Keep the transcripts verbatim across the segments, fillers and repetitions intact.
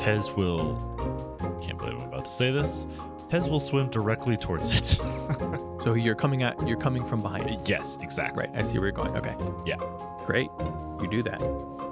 Tez will, can't believe I'm about to say this, Tez will swim directly towards it. So you're coming at, you're coming from behind it. Yes, exactly. Right, I see where you're going. Okay. Yeah. Great. You do that.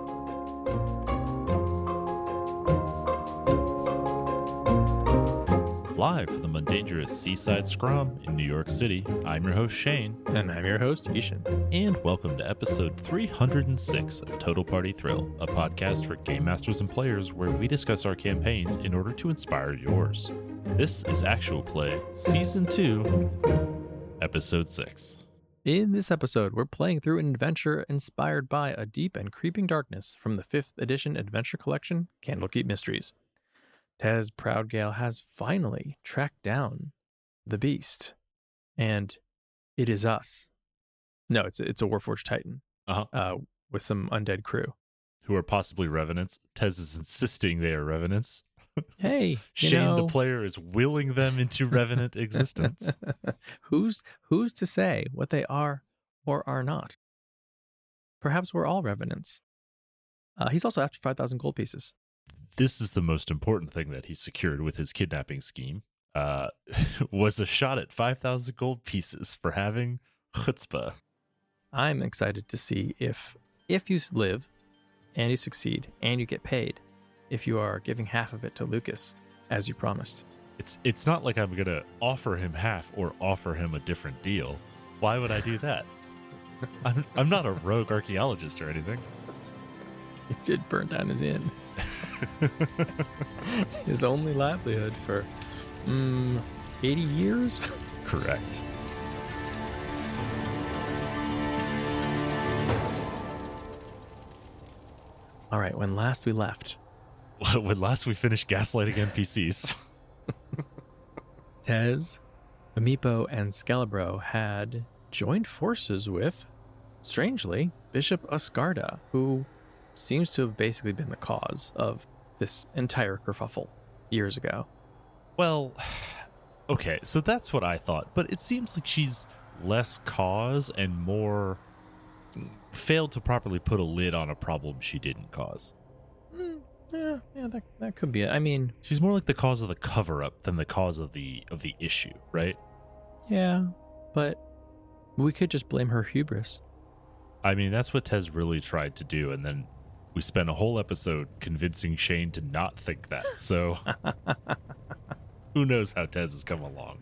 Live from the Mundangerous Seaside Scrum in New York City, I'm your host Shane. And I'm your host, Ishan. And welcome to episode three hundred six of Total Party Thrill, a podcast for game masters and players where we discuss our campaigns in order to inspire yours. This is Actual Play, Season two, Episode six. In this episode, we're playing through an adventure inspired by a deep and creeping darkness from the fifth edition adventure collection, Candlekeep Mysteries. Tez Proudgale has finally tracked down the beast, and it is us. No, it's it's a Warforged Titan Uh-huh. uh, with some undead crew. Who are possibly revenants. Tez is insisting they are revenants. Hey, you Shane, know, the player, is willing them into revenant existence. who's who's to say what they are or are not? Perhaps we're all revenants. Uh, he's also after five thousand gold pieces. This is the most important thing that he secured with his kidnapping scheme, uh, was a shot at five thousand gold pieces for having chutzpah. I'm excited to see if if you live and you succeed and you get paid, if you are giving half of it to Lucas as you promised. It's it's not like I'm going to offer him half or offer him a different deal. Why would I do that? I'm, I'm not a rogue archaeologist or anything. He did burn down his inn. His only livelihood for mm, eighty years? Correct. All right, when last we left, When last we finished gaslighting N P Cs. Tez, Amiipo, and Skelebro had joined forces with, strangely, Bishop Ascarda, who seems to have basically been the cause of this entire kerfuffle years ago. Well, okay, so that's what I thought, but it seems like she's less cause and more failed to properly put a lid on a problem she didn't cause. Mm, yeah, yeah, that that could be it. I mean, She's more like the cause of the cover-up than the cause of the of the issue, right? yeah, but we could just blame her hubris. I mean, that's what Tez really tried to do, and then we spent a whole episode convincing Shane to not think that, so who knows how Tez has come along.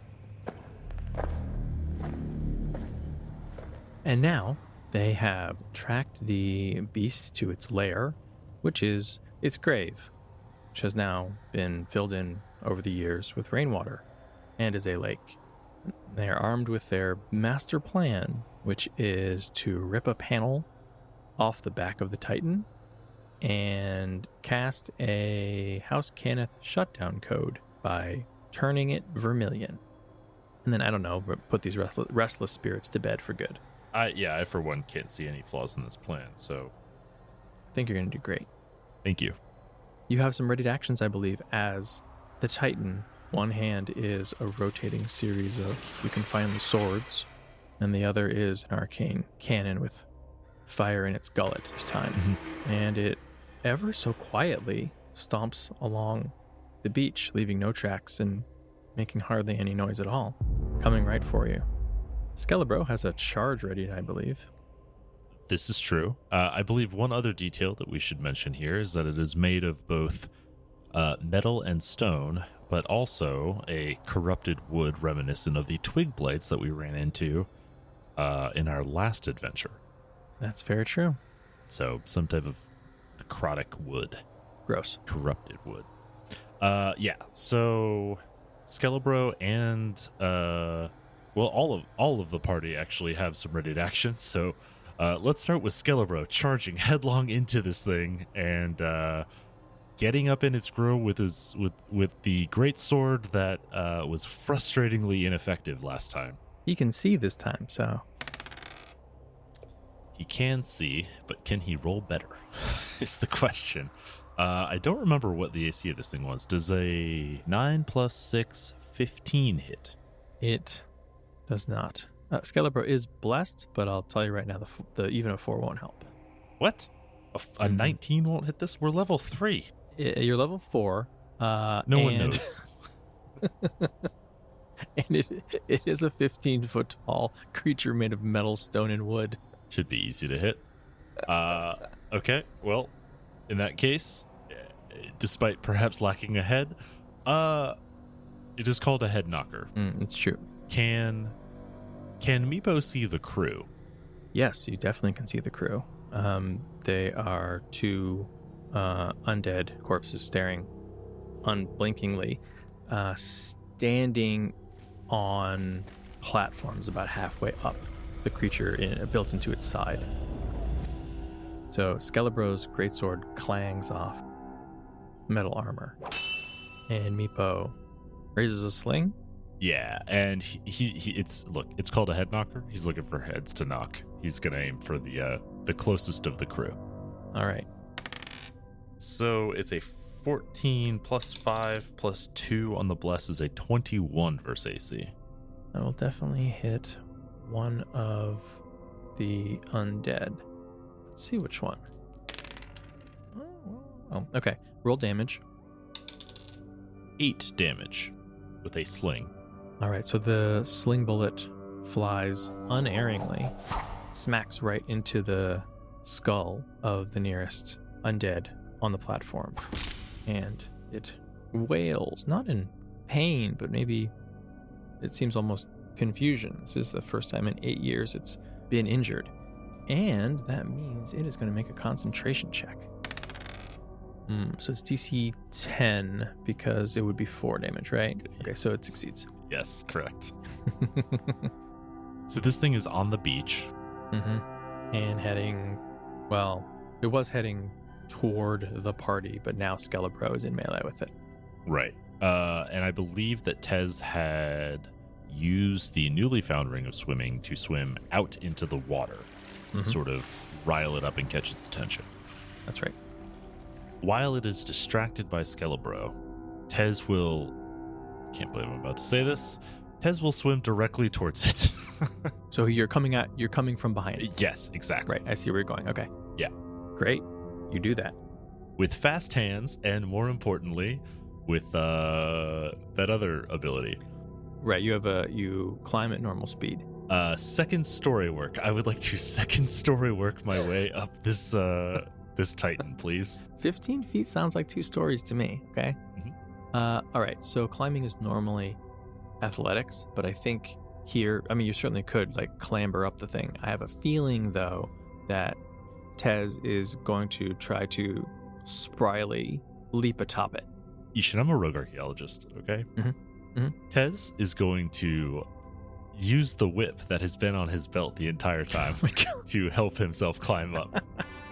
And now they have tracked the beast to its lair, which is its grave, which has now been filled in over the years with rainwater and is a lake. They are armed with their master plan, which is to rip a panel off the back of the Titan and cast a House Cannith shutdown code by turning it vermilion. And then, I don't know, put these restless, restless spirits to bed for good. I yeah, I for one can't see any flaws in this plan, so I think you're going to do great. thank you. You have some ready actions, I believe, as the Titan. One hand is a rotating series of, you can find the swords, and the other is an arcane cannon with fire in its gullet this time. Mm-hmm. And it ever so quietly stomps along the beach, leaving no tracks and making hardly any noise at all, coming right for you. Skelebro has a charge ready, I believe. This is true. Uh, I believe one other detail that we should mention here is that it is made of both uh, metal and stone, but also a corrupted wood reminiscent of the twig blights that we ran into uh, in our last adventure. That's very true. So some type of necrotic wood. Gross. Corrupted wood. Uh, yeah, so Skelebro and uh, well, all of all of the party actually have some ready actions. So uh, let's start with Skelebro charging headlong into this thing and uh, getting up in its grill with his with with the great sword that uh, was frustratingly ineffective last time. He can see this time, so He can see, but can he roll better? Is the question. Uh, I don't remember what the A C of this thing was. Does a nine plus six, fifteen hit? it does not. Uh, Skelebro is blessed, but I'll tell you right now, the, f- the even a four won't help. What? A, f- a Mhm. nineteen won't hit this? We're level three. I- You're level four. Uh, No one and- knows. And it it is a fifteen foot tall creature made of metal, stone, and wood. Should be easy to hit. Uh, okay, well, in that case, despite perhaps lacking a head, uh, it is called a head knocker. Mm, it's true. Can can Meepo see the crew? Yes, you definitely can see the crew. Um, they are two uh, undead corpses staring unblinkingly, uh, standing on platforms about halfway up the creature in, built into its side. So Skelebro's greatsword clangs off metal armor, and Meepo raises a sling. Yeah, and he, he, he it's look, it's called a head knocker. He's looking for heads to knock. He's gonna aim for the uh, the closest of the crew. All right. So it's a fourteen plus five plus two on the bless is a twenty-one versus A C. I will definitely hit one of the undead. Let's see which one. Oh, okay. Roll damage. Eight damage with a sling. All right, so the sling bullet flies unerringly, smacks right into the skull of the nearest undead on the platform, and it wails, not in pain, but maybe it seems almost confusion. This is the first time in eight years it's been injured, and that means it is going to make a concentration check. Mm, so it's D C ten because it would be four damage, right? Okay, so it succeeds. Yes, correct. So this thing is on the beach. Mm-hmm. And heading, well, it was heading toward the party, but now Skelebro is in melee with it. Right. Uh, and I believe that Tez had used the newly found ring of swimming to swim out into the water, Mm-hmm. and sort of rile it up and catch its attention. That's right. While it is distracted by Skelebro, Tez will... Can't believe I'm about to say this. Tez will swim directly towards it. So you're coming at, you're coming from behind it. Yes, exactly. Right, I see where you're going. Okay. Yeah. Great. You do that. With fast hands, and more importantly, with uh, that other ability. Right, you have a, you climb at normal speed. Uh, second story work. I would like to second story work my way up this uh, this Titan, please. fifteen feet sounds like two stories to me, okay? Mhm. Uh, all right, so climbing is normally athletics, but I think here, I mean, you certainly could, like, clamber up the thing. I have a feeling, though, that Tez is going to try to spryly leap atop it. Ishin, I'm a rogue archaeologist, okay? Mhm. Mhm. Tez is going to use the whip that has been on his belt the entire time Oh my God. to help himself climb up.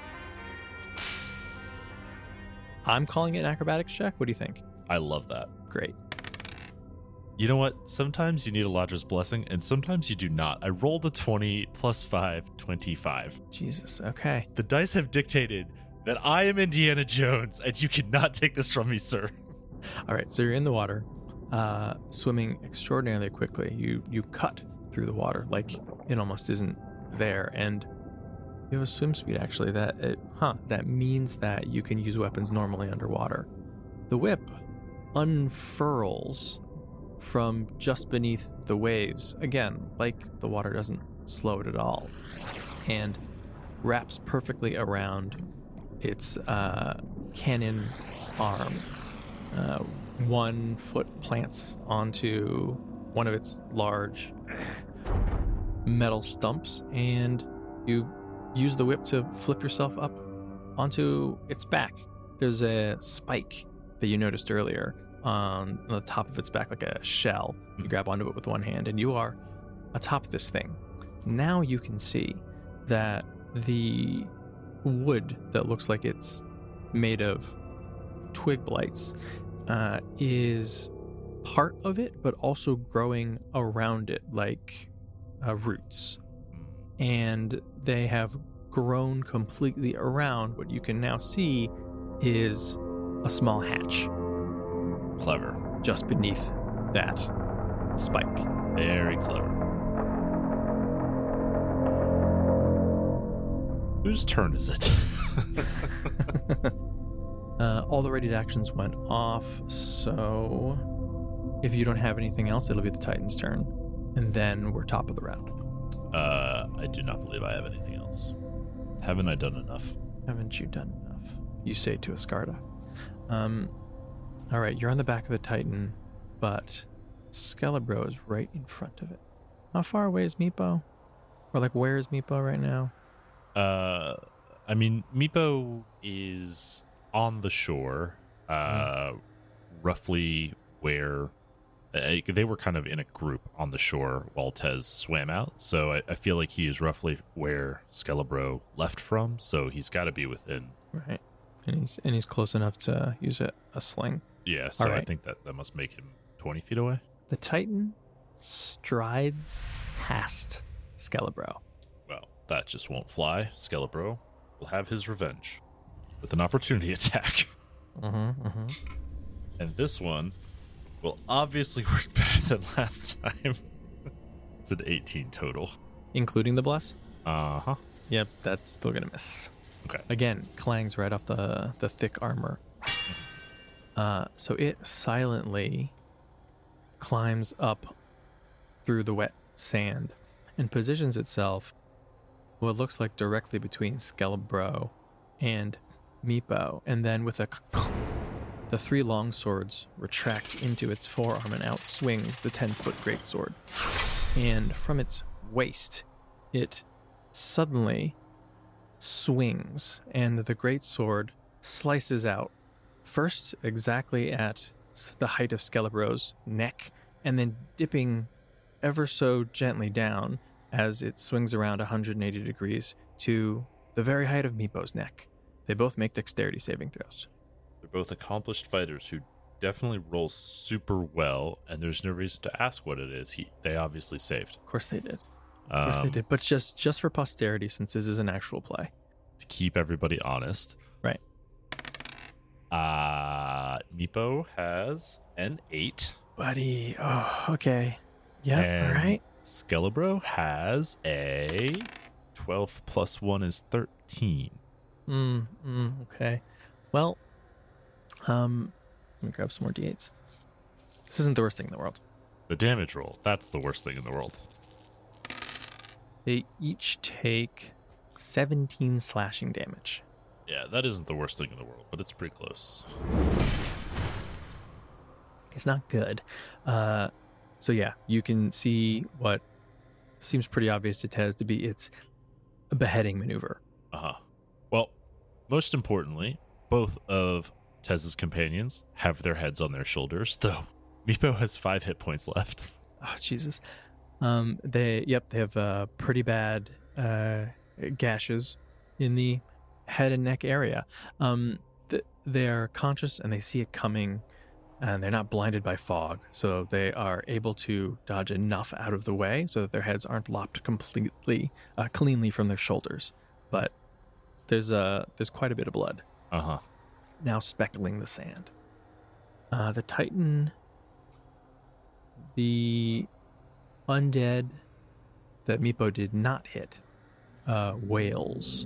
I'm calling it an acrobatics check. What do you think? I love that. Great. You know what? Sometimes you need Eladra's blessing, and sometimes you do not. I rolled a twenty plus five, twenty-five. Jesus. Okay. The dice have dictated that I am Indiana Jones, and you cannot take this from me, sir. All right. So you're in the water, uh, swimming extraordinarily quickly. You you cut through the water like it almost isn't there, and you have a swim speed actually. That it, huh? That means that you can use weapons normally underwater. The whip unfurls from just beneath the waves again, like the water doesn't slow it at all, and wraps perfectly around its uh, cannon arm. Uh, one foot plants onto one of its large metal stumps, and you use the whip to flip yourself up onto its back. There's a spike that you noticed earlier on the top of its back, like a shell. You grab onto it with one hand, and you are atop this thing. Now you can see that the wood that looks like it's made of twig blights uh, is part of it, but also growing around it like uh, roots. And they have grown completely around what you can now see is a small hatch Clever. just beneath that spike. Very clever. Whose turn is it? uh, all the radiant actions went off, so if you don't have anything else, it'll be the Titan's turn. And then we're top of the round. Uh, I do not believe I have anything else. Haven't I done enough? Haven't you done enough? You say to Ascarda. Um, all right, you're on the back of the Titan, but Skelebro is right in front of it. How far away is Meepo? Or like, where is Meepo right now? Uh, I mean, Meepo is on the shore, uh, mm. roughly where uh, they were kind of in a group on the shore while Tez swam out. So I, I feel like he is roughly where Skelebro left from. So he's got to be within. Right. And he's and he's close enough to use a, a sling. Yeah, so right. I think that, that must make him twenty feet away. The Titan strides past Skelebro. Well, that just won't fly. Skelebro will have his revenge with an opportunity attack. Mm-hmm, mm-hmm. And this one will obviously work better than last time. It's an eighteen total. Including the bless? Uh-huh. Yep, that's still going to miss. Okay. Again, clangs right off the, the thick armor. Uh, so it silently climbs up through the wet sand and positions itself what looks like directly between Skelebro and Meepo. And then with a the three long swords retract into its forearm and out swings the ten-foot greatsword. And from its waist, it suddenly swings, and the greatsword slices out, first exactly at the height of Skelebro's neck, and then dipping ever so gently down as it swings around one hundred eighty degrees to the very height of Meepo's neck. They both make dexterity saving throws. They're both accomplished fighters who definitely roll super well, and there's no reason to ask what it is. He, they obviously saved. Of course they did. Of course um, they did. But just, just for posterity, since this is an actual play. To keep everybody honest. Right. Uh, Meepo has an eight. Buddy. Oh, okay. Yeah, all right. Skelebro has a twelve plus one is thirteen. Mm, mm, okay. Well, um, let me grab some more d eights. This isn't the worst thing in the world. The damage roll, that's the worst thing in the world. They each take seventeen slashing damage. Yeah, that isn't the worst thing in the world, but it's pretty close. It's not good. Uh, so yeah, you can see what seems pretty obvious to Tez to be its beheading maneuver. Uh-huh. Well, most importantly, both of Tez's companions have their heads on their shoulders, though Meepo has five hit points left. Oh, Jesus. Um, they, yep, they have uh, pretty bad uh, gashes in the head and neck area. Um, th- they are conscious and they see it coming, and they're not blinded by fog, so they are able to dodge enough out of the way so that their heads aren't lopped completely, uh, cleanly from their shoulders. But there's uh, there's quite a bit of blood. Uh-huh. Now speckling the sand. Uh, the Titan, the undead that Meepo did not hit, uh, wails,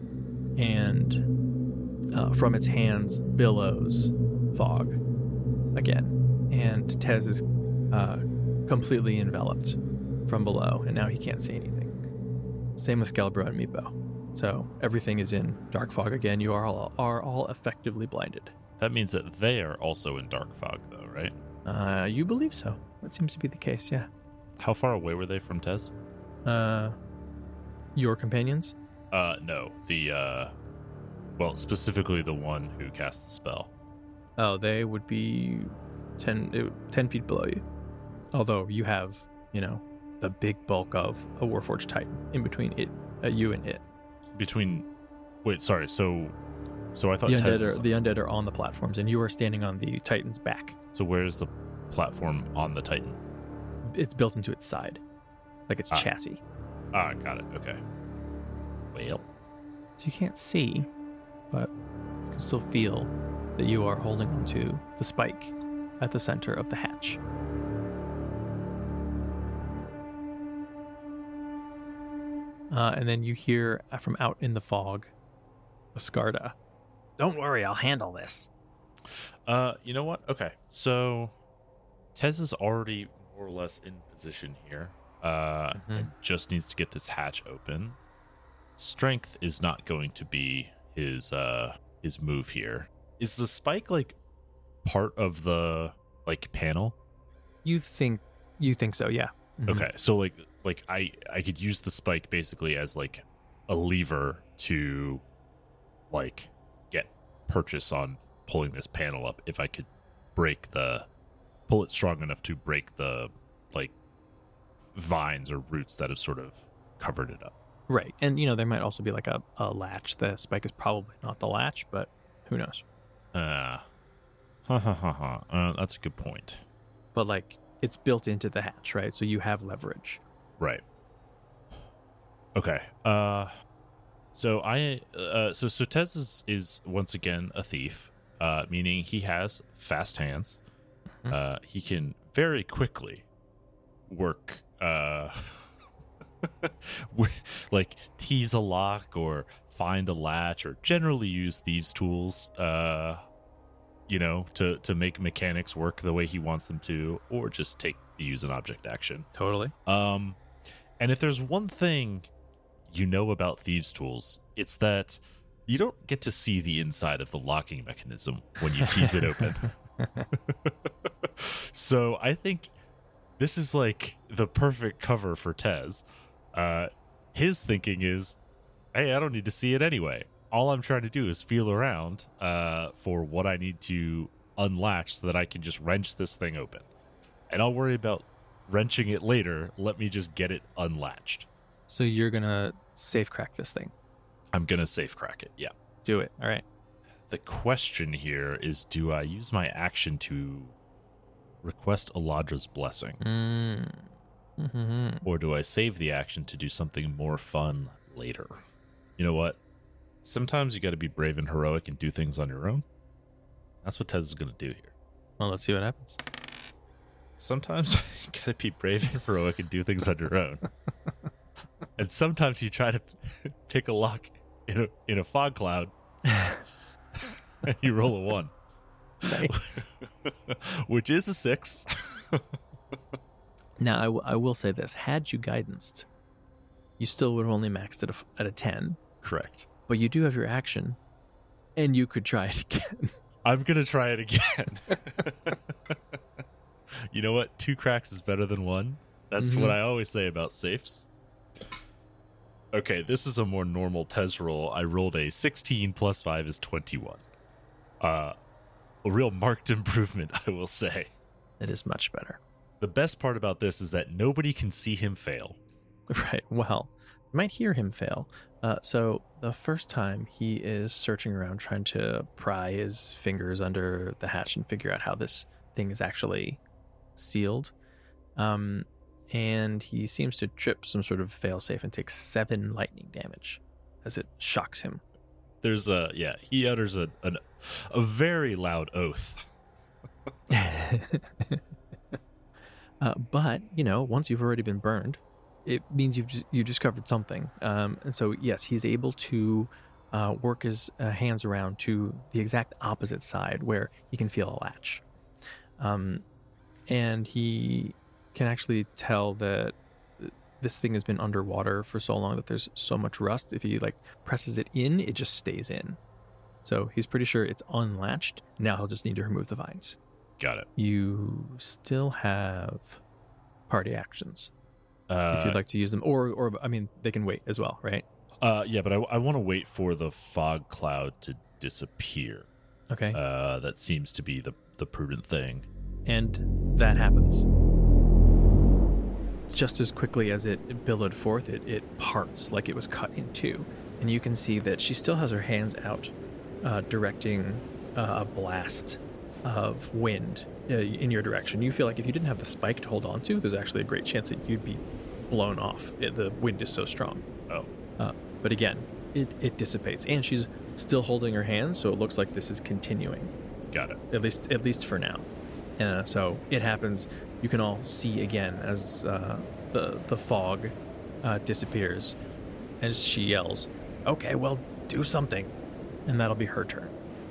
and uh, from its hands billows fog again. And Tez is uh, completely enveloped from below, and now he can't see anything. Same with Skelebro and Meepo. So everything is in dark fog again. You are all, are all effectively blinded. That means that they are also in dark fog, though, right? Uh, you believe so. That seems to be the case, yeah. How far away were they from Tez? Uh, your companions? Uh, no. The, uh, well, specifically the one who cast the spell. Oh, they would be ten, ten feet below you. Although you have, you know, the big bulk of a Warforged Titan in between it, uh, you and it. Between, wait, sorry. So, so I thought the Tez undead are, the undead are on the platforms, and you are standing on the Titan's back. So where is the platform on the Titan? It's built into its side, like its ah. chassis. Ah, got it. Okay. Well, so you can't see, but you can still feel that you are holding onto the spike at the center of the hatch. Uh, and then you hear from out in the fog, Ascarda. Don't worry, I'll handle this. Uh, you know what? Okay, so Tez is already more or less in position here. Uh, Mm-hmm. and just needs to get this hatch open. Strength is not going to be his uh his move here. Is the spike like part of the like panel? You think you think so? Yeah. Mhm. Okay, so like like I I could use the spike basically as like a lever to like get purchase on pulling this panel up if I could break the pull it strong enough to break the like vines or roots that have sort of covered it up. Right, and you know there might also be like a, a latch. The spike is probably not the latch, but who knows? Uh, ha ha ha ha. Uh, that's a good point. But like it's built into the hatch, right? So you have leverage. Right. Okay. Uh, so I uh so so Tez is, is once again a thief. Uh, meaning he has fast hands. Mhm. Uh, he can very quickly work. Uh. like tease a lock or find a latch or generally use thieves tools uh you know to to make mechanics work the way he wants them to, or just take use an object action. Totally. Um and if there's one thing you know about thieves tools, it's that you don't get to see the inside of the locking mechanism when you tease it open. So I think this is like the perfect cover for Tez. Uh, his thinking is, hey, I don't need to see it anyway. All I'm trying to do is feel around uh, for what I need to unlatch so that I can just wrench this thing open. And I'll worry about wrenching it later. Let me just get it unlatched. So you're gonna safe crack this thing. I'm going to safe crack it, yeah. Do it. All right. The question here is, do I use my action to request Eladra's blessing? Mm. Mm-hmm. Or do I save the action to do something more fun later? You know what? Sometimes you got to be brave and heroic and do things on your own. That's what Tez is going to do here. Well, let's see what happens. Sometimes you got to be brave and heroic and do things on your own. And sometimes you try to pick a lock in a, in a fog cloud and you roll a one. Nice. Which is a six. Now, I, w- I will say this. Had you guidanced, you still would have only maxed at a, f- at a ten. Correct. But you do have your action, and you could try it again. I'm going to try it again. You know what? Two cracks is better than one. That's Mhm. what I always say about safes. Okay, this is a more normal Tez roll. I rolled a sixteen plus five is twenty-one. Uh, a real marked improvement, I will say. It is much better. The best part about this is that nobody can see him fail. Right. Well, you might hear him fail. Uh, so the first time he is searching around trying to pry his fingers under the hatch and figure out how this thing is actually sealed. Um, and he seems to trip some sort of failsafe and takes seven lightning damage as it shocks him. There's a, yeah, he utters a, an, a very loud oath. uh, but, you know, once you've already been burned, it means you've just, you discovered something. Um, and so, yes, he's able to uh, work his uh, hands around to the exact opposite side where he can feel a latch. Um, and he can actually tell that this thing has been underwater for so long that there's so much rust. If he like presses it in, it just stays in. So he's pretty sure it's unlatched. Now he'll just need to remove the vines. Got it. You still have party actions Uh, if you'd like to use them, or or I mean they can wait as well, right? uh, yeah, but I, I want to wait for the fog cloud to disappear. Okay. Uh, that seems to be the, the prudent thing. And that happens. Just as quickly as it billowed forth, it, it parts like it was cut in two. And you can see that she still has her hands out, uh, directing uh, a blast of wind uh, in your direction. You feel like if you didn't have the spike to hold on to, there's actually a great chance that you'd be blown off. It, the wind is so strong. Oh. Uh, but again, it, it dissipates. And she's still holding her hands, so it looks like this is continuing. Got it. At least, at least for now. Uh, so it happens. You can all see again as uh, the the fog uh, disappears, and she yells, "Okay, well, do something," and that'll be her turn.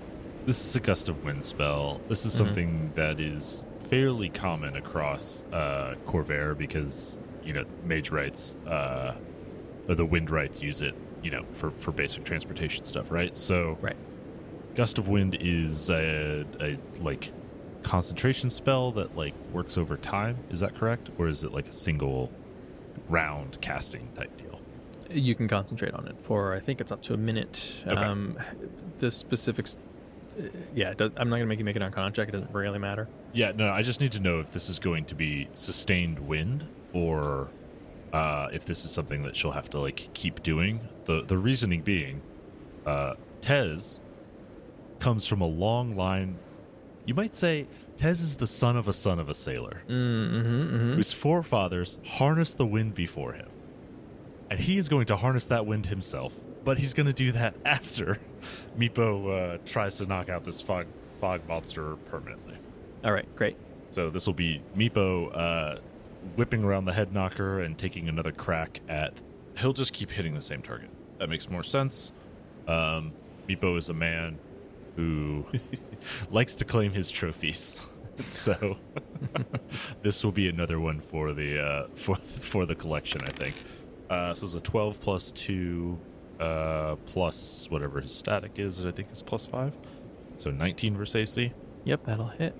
This is a gust of wind spell. This is Mhm. something that is fairly common across uh, Corvair because, you know, mage rights, uh, or the wind rights use it, you know, for, for basic transportation stuff, right? So, Right. gust of wind is a, a like concentration spell that like works over time. Is that correct, or is it like a single round casting type deal? You can concentrate on it for, I think it's up to a minute. Okay. Um, the specifics, uh, yeah, it does, I'm not going to make you make an Arcana check. It doesn't really matter. Yeah, no, I just need to know if this is going to be sustained wind or uh, if this is something that she'll have to like keep doing. The the reasoning being, uh, Tez comes from a long line. You might say Tez is the son of a son of a sailor Mm-hmm, mm-hmm. whose forefathers harnessed the wind before him. And he is going to harness that wind himself, but he's going to do that after Meepo uh, tries to knock out this fog, fog monster permanently. All right, great. So this will be Meepo uh, whipping around the head knocker and taking another crack at... He'll just keep hitting the same target. That makes more sense. Um, Meepo is a man who likes to claim his trophies. So this will be another one for the uh, for for the collection, I think. Uh, so it's a twelve plus two uh, plus whatever his static is. I think it's plus five. So nineteen versus A C. Yep, that'll hit.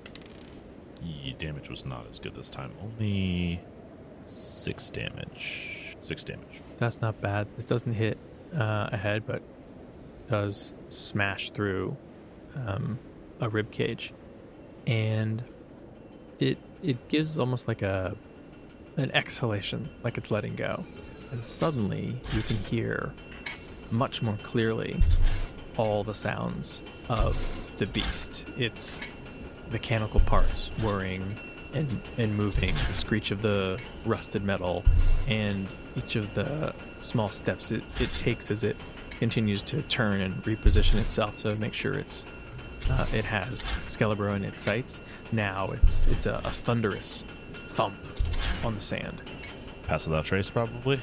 The damage was not as good this time. Only six damage. Six damage. That's not bad. This doesn't hit uh, a head, but does smash through um, a rib cage, and it it gives almost like a an exhalation, like it's letting go, and suddenly you can hear much more clearly all the sounds of the beast. Its mechanical parts whirring and, and moving, the screech of the rusted metal, and each of the small steps it, it takes as it continues to turn and reposition itself to make sure it's uh, it has Skelebro in its sights. Now it's it's a, a thunderous thump on the sand. Pass without trace, probably.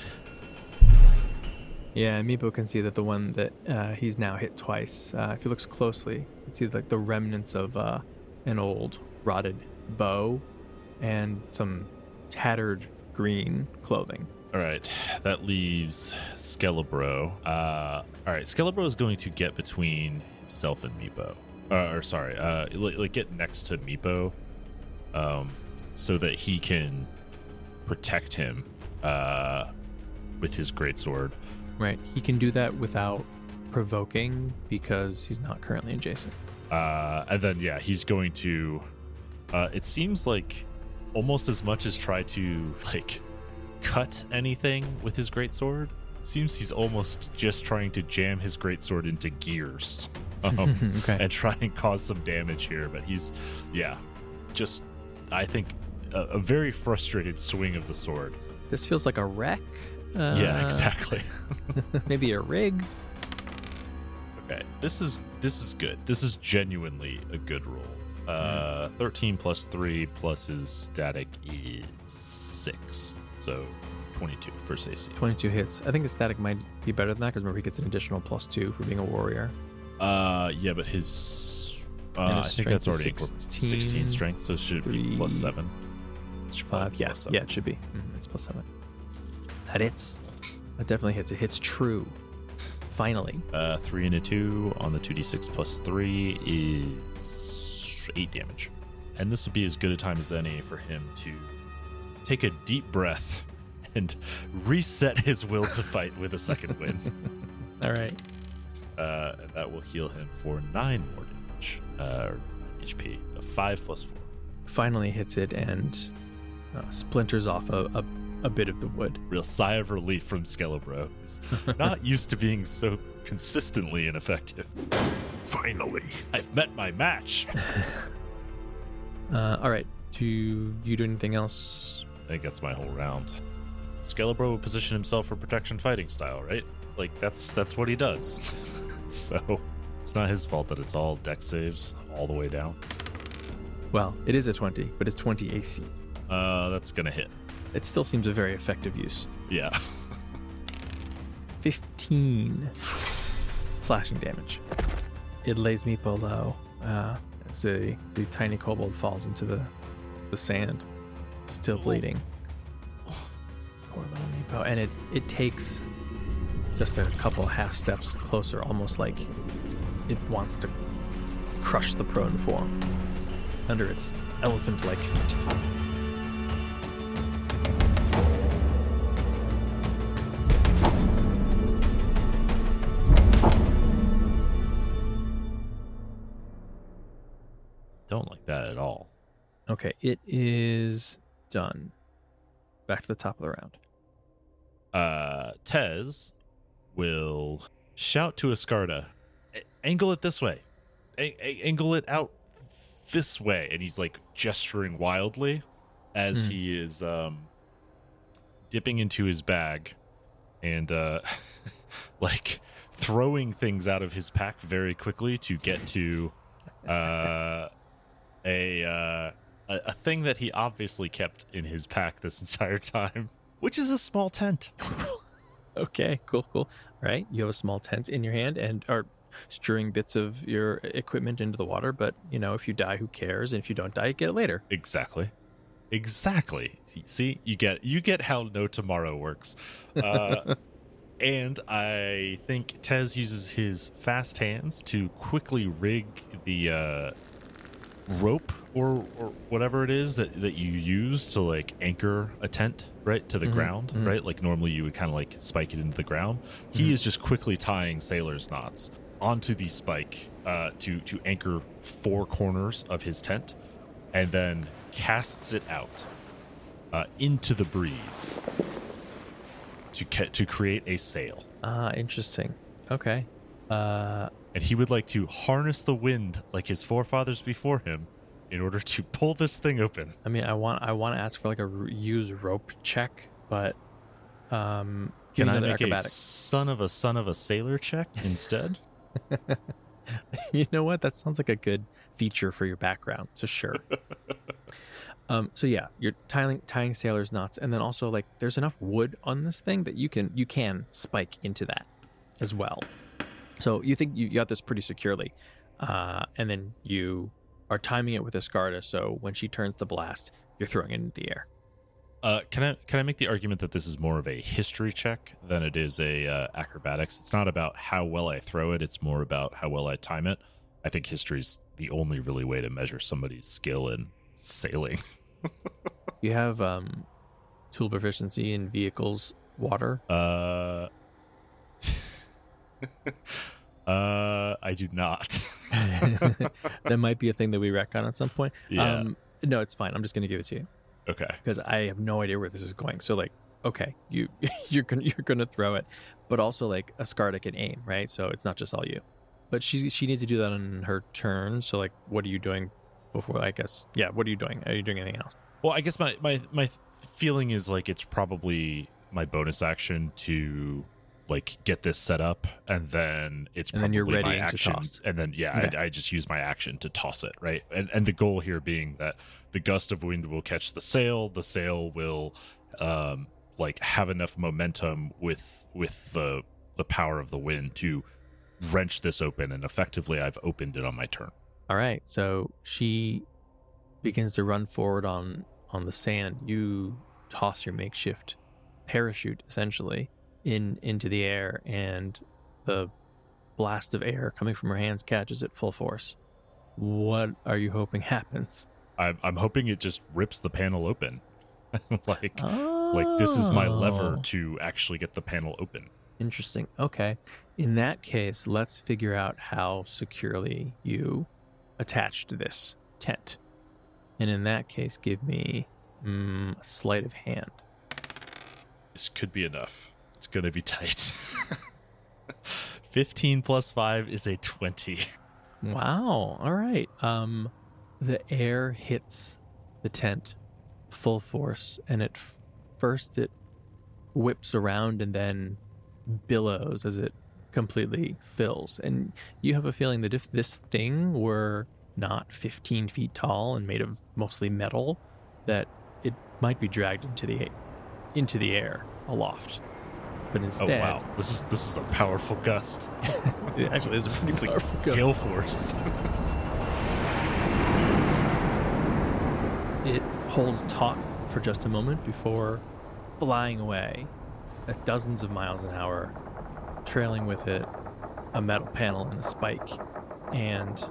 Yeah, Meepo can see that the one that uh, he's now hit twice. Uh, if he looks closely, you can see like the remnants of uh, an old rotted bow and some tattered green clothing. All right, that leaves Skelebro. Uh, all right, Skelebro is going to get between himself and Meepo. Uh, or sorry, uh, like, like get next to Meepo, um, so that he can protect him uh, with his greatsword. Right, he can do that without provoking because he's not currently adjacent. Uh, and then yeah, he's going to. Uh, it seems like almost as much as try to like cut anything with his greatsword. It seems he's almost just trying to jam his greatsword into gears, um, Okay. and try and cause some damage here. But he's, yeah, just I think a, a very frustrated swing of the sword. This feels like a wreck. Uh, Yeah, exactly. Maybe a rig. Okay, this is this is good. This is genuinely a good roll. Uh, thirteen plus three plus his static is six, so twenty-two for A C. twenty-two hits. I think the static might be better than that because remember he gets an additional plus two for being a warrior. Uh, yeah, but his, uh, And his I think strength that's is already equal- sixteen, sixteen strength, so it should be plus three, seven. It should probably Five. be Yeah, plus seven. yeah, it should be. Mm, it's plus seven. That hits. That definitely hits. It hits true. Finally. Uh, three and a two on the two d six plus three is eight damage. And this would be as good a time as any for him to take a deep breath and reset his will to fight with a second wind. All right. Uh, and that will heal him for nine more damage, uh, H P, a five plus four. Finally hits it and uh, splinters off a, a, a bit of the wood. Real sigh of relief from Skelebro, who's not used to being so consistently ineffective. Finally, I've met my match. Uh, all right. Do you, you do anything else? I think that's my whole round. Skelebro would position himself for protection fighting style, right? Like, that's that's what he does. So, it's not his fault that it's all deck saves all the way down. Well, it is a twenty, but it's twenty A C. Uh, that's gonna hit. It still seems a very effective use. Yeah. fifteen slashing damage. it lays Meepo low. Uh, as the, the tiny kobold falls into the, the sand, still bleeding. Poor little Meepo. And it, it takes just a couple half steps closer, almost like it wants to crush the prone form under its elephant-like feet. Don't like that at all. Okay, it is done. Back to the top of the round. Uh, Tez will shout to Ascarda, angle it this way. A- a- angle it out this way. And he's like gesturing wildly as mm. he is um, dipping into his bag and uh, like throwing things out of his pack very quickly to get to uh, a, uh, a a thing that he obviously kept in his pack this entire time, which is a small tent. Okay, cool, cool. Right, you have a small tent in your hand and are strewing bits of your equipment into the water, but, you know, if you die, who cares? And if you don't die, you get it later. Exactly. Exactly. See, you get you get how No Tomorrow works. Uh, and I think Tez uses his fast hands to quickly rig the uh, rope or, or whatever it is that, that you use to, like, anchor a tent, right, to the mm-hmm, ground, mm-hmm. right? Like, normally you would kind of, like, spike it into the ground. Mm-hmm. He is just quickly tying sailor's knots onto the spike uh, to, to anchor four corners of his tent, and then casts it out uh, into the breeze to ca- to create a sail. Ah, interesting. Okay. Uh... And he would like to harness the wind like his forefathers before him in order to pull this thing open. I mean, I want I want to ask for like a r- use rope check, but um, can I make acrobatics. a son of a son of a sailor check instead? You know what? That sounds like a good feature for your background. So sure. um, so yeah, you're tying tying sailor's knots, and then also like there's enough wood on this thing that you can you can spike into that as well. So you think you got this pretty securely, uh, and then you are timing it with Ascarda, so when she turns the blast, you're throwing it into the air. Uh, can I can I make the argument that this is more of a history check than it is a uh, acrobatics? It's not about how well I throw it; it's more about how well I time it. I think history is the only really way to measure somebody's skill in sailing. You have um, tool proficiency in vehicles, water. Uh. uh, I do not. That might be a thing that we retcon at some point. Yeah. Um, no, it's fine. I'm just going to give it to you. Okay. Because I have no idea where this is going. So like, okay, you you're gonna you're gonna throw it, but also like Ascarda can aim, right? So it's not just all you. But she she needs to do that on her turn. So like, what are you doing before? I guess yeah. What are you doing? Are you doing anything else? Well, I guess my my my feeling is like it's probably my bonus action to like get this set up, and then it's and probably then you're ready my to action, toss. and then yeah, okay. I, I just use my action to toss it, right? And and the goal here being that the gust of wind will catch the sail, the sail will um like have enough momentum with with the the power of the wind to wrench this open, and effectively I've opened it on my turn. All right, so she begins to run forward on on the sand. You toss your makeshift parachute essentially in into the air, and the blast of air coming from her hands catches it full force. What are you hoping happens? I'm, I'm hoping it just rips the panel open. like, oh. like this is my lever to actually get the panel open. Interesting. Okay. In that case, let's figure out how securely you attached this tent. And in that case, give me mm, a sleight of hand. This could be enough. It's going to be tight. fifteen plus five is a twenty. Wow. All right. Um, the air hits the tent full force, and at f- first it whips around and then billows as it completely fills. And you have a feeling that if this thing were not fifteen feet tall and made of mostly metal, that it might be dragged into the into the air aloft. But Oh instead, wow, this is this is a powerful gust. it actually is a pretty It's like powerful gust. gale force. It holds taut for just a moment before flying away at dozens of miles an hour, trailing with it a metal panel and a spike, and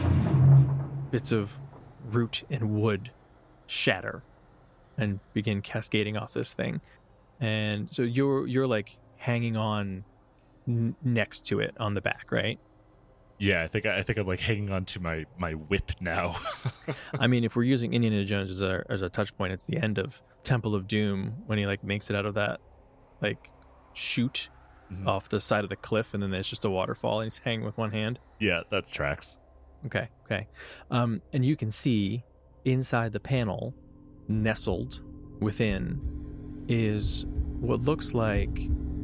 bits of root and wood shatter and begin cascading off this thing. And so you're you're like hanging on n- next to it on the back, right? Yeah, I think I think I'm like hanging on to my my whip now. I mean, if we're using Indiana Jones as a as a touch point, it's the end of Temple of Doom when he like makes it out of that like chute Mhm. off the side of the cliff, and then there's just a waterfall, and he's hanging with one hand. Yeah, that tracks. Okay, okay. Um, and you can see inside the panel, nestled within, is what looks like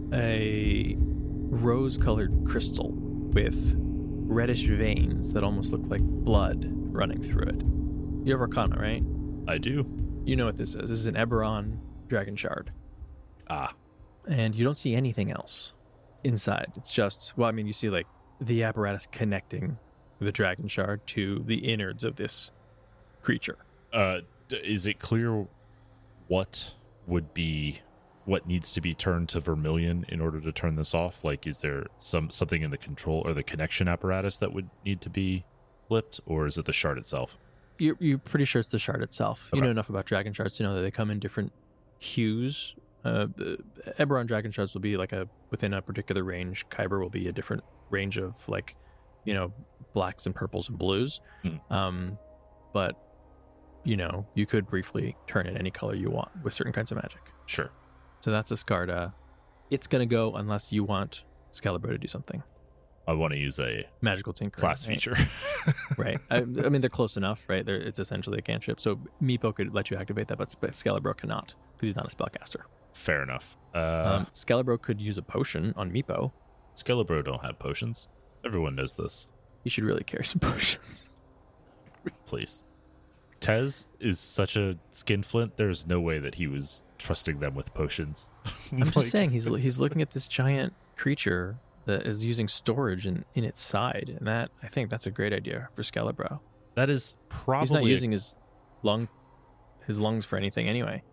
a rose-colored crystal with reddish veins that almost look like blood running through it. You have Arcana, right? I do. You know what this is. This is an Eberron dragon shard. Ah, And you don't see anything else inside. It's just, well, I mean, you see like the apparatus connecting the dragon shard to the innards of this creature. uh, d- is it clear what would be what needs to be turned to vermilion in order to turn this off? Like, is there some something in the control or the connection apparatus that would need to be flipped, or is it the shard itself? You're, you're pretty sure it's the shard itself. You Okay. know enough about dragon shards to know that they come in different hues. Uh, the Eberron dragon shards will be like a within a particular range. Kyber will be a different range of like, you know, blacks and purples and blues. Mhm. Um, but you know, you could briefly turn it any color you want with certain kinds of magic. Sure. So that's a Scarda. It's gonna go unless you want Scalibro to do something. I want to use a Magical tinkering. class right? feature. Right. I, I mean, they're close enough, right? They're, it's essentially a cantrip. So Meepo could let you activate that, but Sp- Scalibro cannot because he's not a spellcaster. Fair enough. Uh, Um, Scalibro could use a potion on Meepo. Skelebro don't have potions. Everyone knows this. He should really carry some potions. Please. Tez is such a skinflint. There's no way that he was trusting them with potions. I'm just saying, he's he's looking at this giant creature that is using storage in, in its side, and that I think that's a great idea for Scalibro. that is probably He's not using his lung his lungs for anything anyway.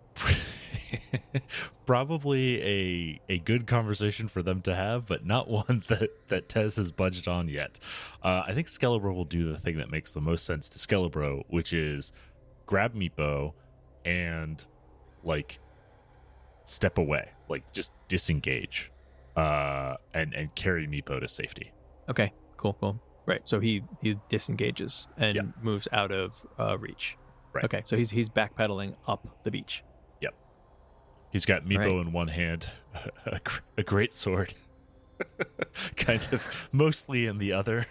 probably a a good conversation for them to have, but not one that that Tez has budged on yet. Uh, I think Skelebro will do the thing that makes the most sense to Skelebro, which is grab Meepo and like step away, like just disengage, uh, and and carry Meepo to safety. Okay, cool, cool. Right, so he he disengages and Yeah. moves out of uh, reach. Right. Okay, so he's he's backpedaling up the beach. He's got Meepo Right. in one hand, a, gr- a great sword, kind of mostly in the other.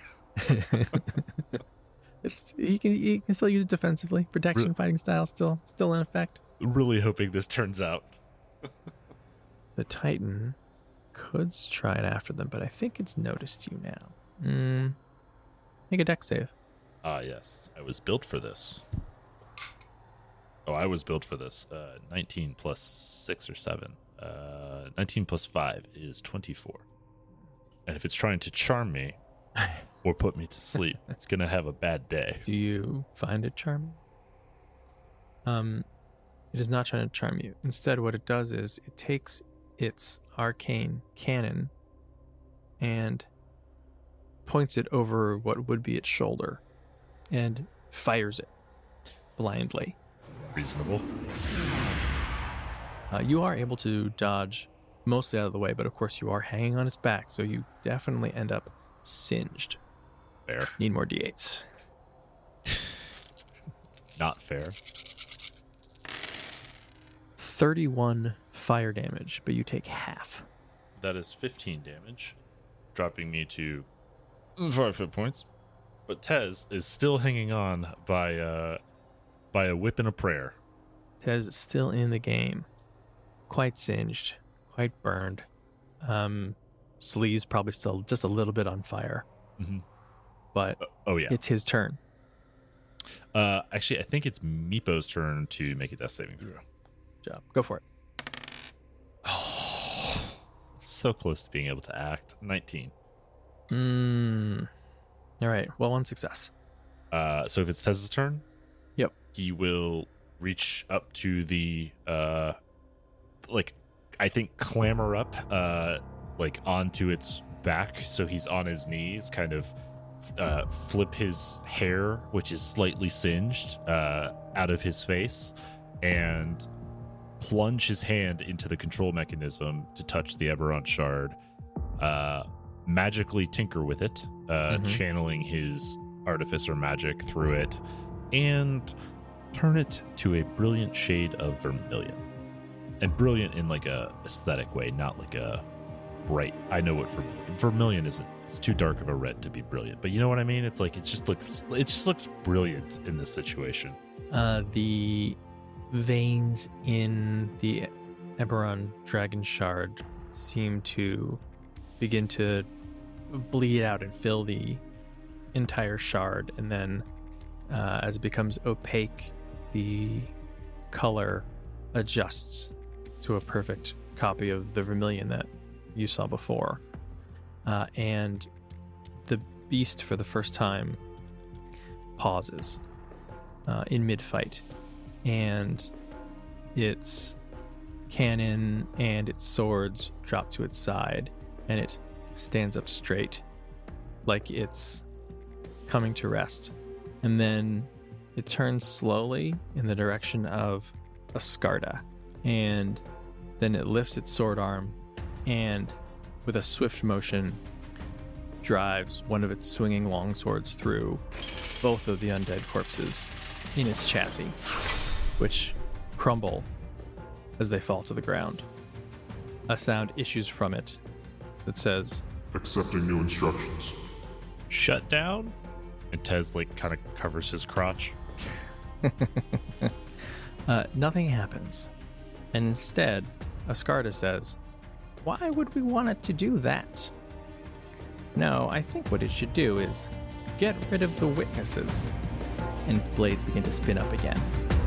It's he can he can still use it defensively. Protection Really? fighting style still still in effect. Really hoping this turns out. The Titan could stride after them, but I think it's noticed you now. Mm, make a dex save. Ah, yes. I was built for this. Oh, I was built for this. Uh, nineteen plus six or seven. Uh, nineteen plus five is twenty-four. And if it's trying to charm me or put me to sleep, it's going to have a bad day. Do you find it charming? Um, it is not trying to charm you. Instead, what it does is it takes its arcane cannon and points it over what would be its shoulder and fires it blindly. Reasonable. Uh, you are able to dodge mostly out of the way, but of course you are hanging on its back, so you definitely end up singed. Fair. Need more d eights. Not fair. thirty-one fire damage, but you take half. That is fifteen damage, dropping me to five hit points. But Tez is still hanging on by uh, by a whip and a prayer. Tez is still in the game. Quite singed, quite burned. Um, Slee's probably still just a little bit on fire, Mm-hmm. but Oh yeah. it's his turn. Uh, actually, I think it's Meepo's turn to make a death saving throw. Job. Go for it. So close to being able to act. nineteen. Mm. All right. Well, one success. Uh, so if it's Tez's turn, Yep. he will reach up to the, uh, like, I think clamber up, uh, like onto its back. So he's on his knees, kind of uh, flip his hair, which is slightly singed, uh, out of his face, and plunge his hand into the control mechanism to touch the Eberron shard, uh, magically tinker with it, uh, mm-hmm. channeling his artificer magic through it, and turn it to a brilliant shade of vermilion. And brilliant in like a aesthetic way, not like a bright. I know what vermilion. Vermilion isn't. It's too dark of a red to be brilliant, but you know what I mean. It's like it just looks. It just looks brilliant in this situation. Uh, the veins in the Eberron dragon shard seem to begin to bleed out and fill the entire shard, and then uh, as it becomes opaque, the color adjusts to a perfect copy of the vermilion that you saw before. Uh, and the beast, for the first time, pauses uh, in mid-fight, and its cannon and its swords drop to its side, and it stands up straight, like it's coming to rest. And then it turns slowly in the direction of Ascarda, and then it lifts its sword arm and, with a swift motion, drives one of its swinging longswords through both of the undead corpses in its chassis, which crumble as they fall to the ground. A sound issues from it that says, "Accepting new instructions." Shut down? And Tez, like, kind of covers his crotch. uh, nothing happens. And instead, Ascarda says, "Why would we want it to do that? No, I think what it should do is get rid of the witnesses." And its blades begin to spin up again.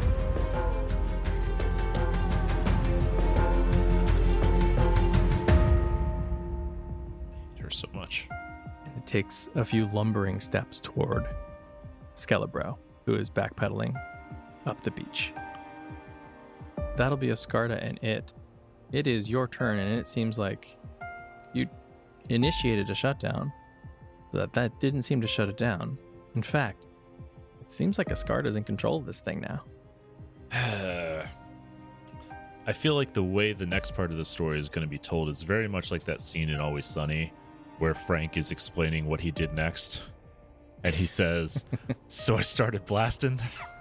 There's so much. And it takes a few lumbering steps toward Skelebro, who is backpedaling up the beach. That'll be Ascarda and it. It is your turn, and it seems like you initiated a shutdown, but that didn't seem to shut it down. In fact, it seems like Ascarda's in control of this thing now. I feel like the way the next part of the story is going to be told is very much like that scene in Always Sunny where Frank is explaining what he did next. And he says, "So I started blasting."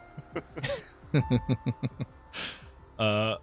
uh,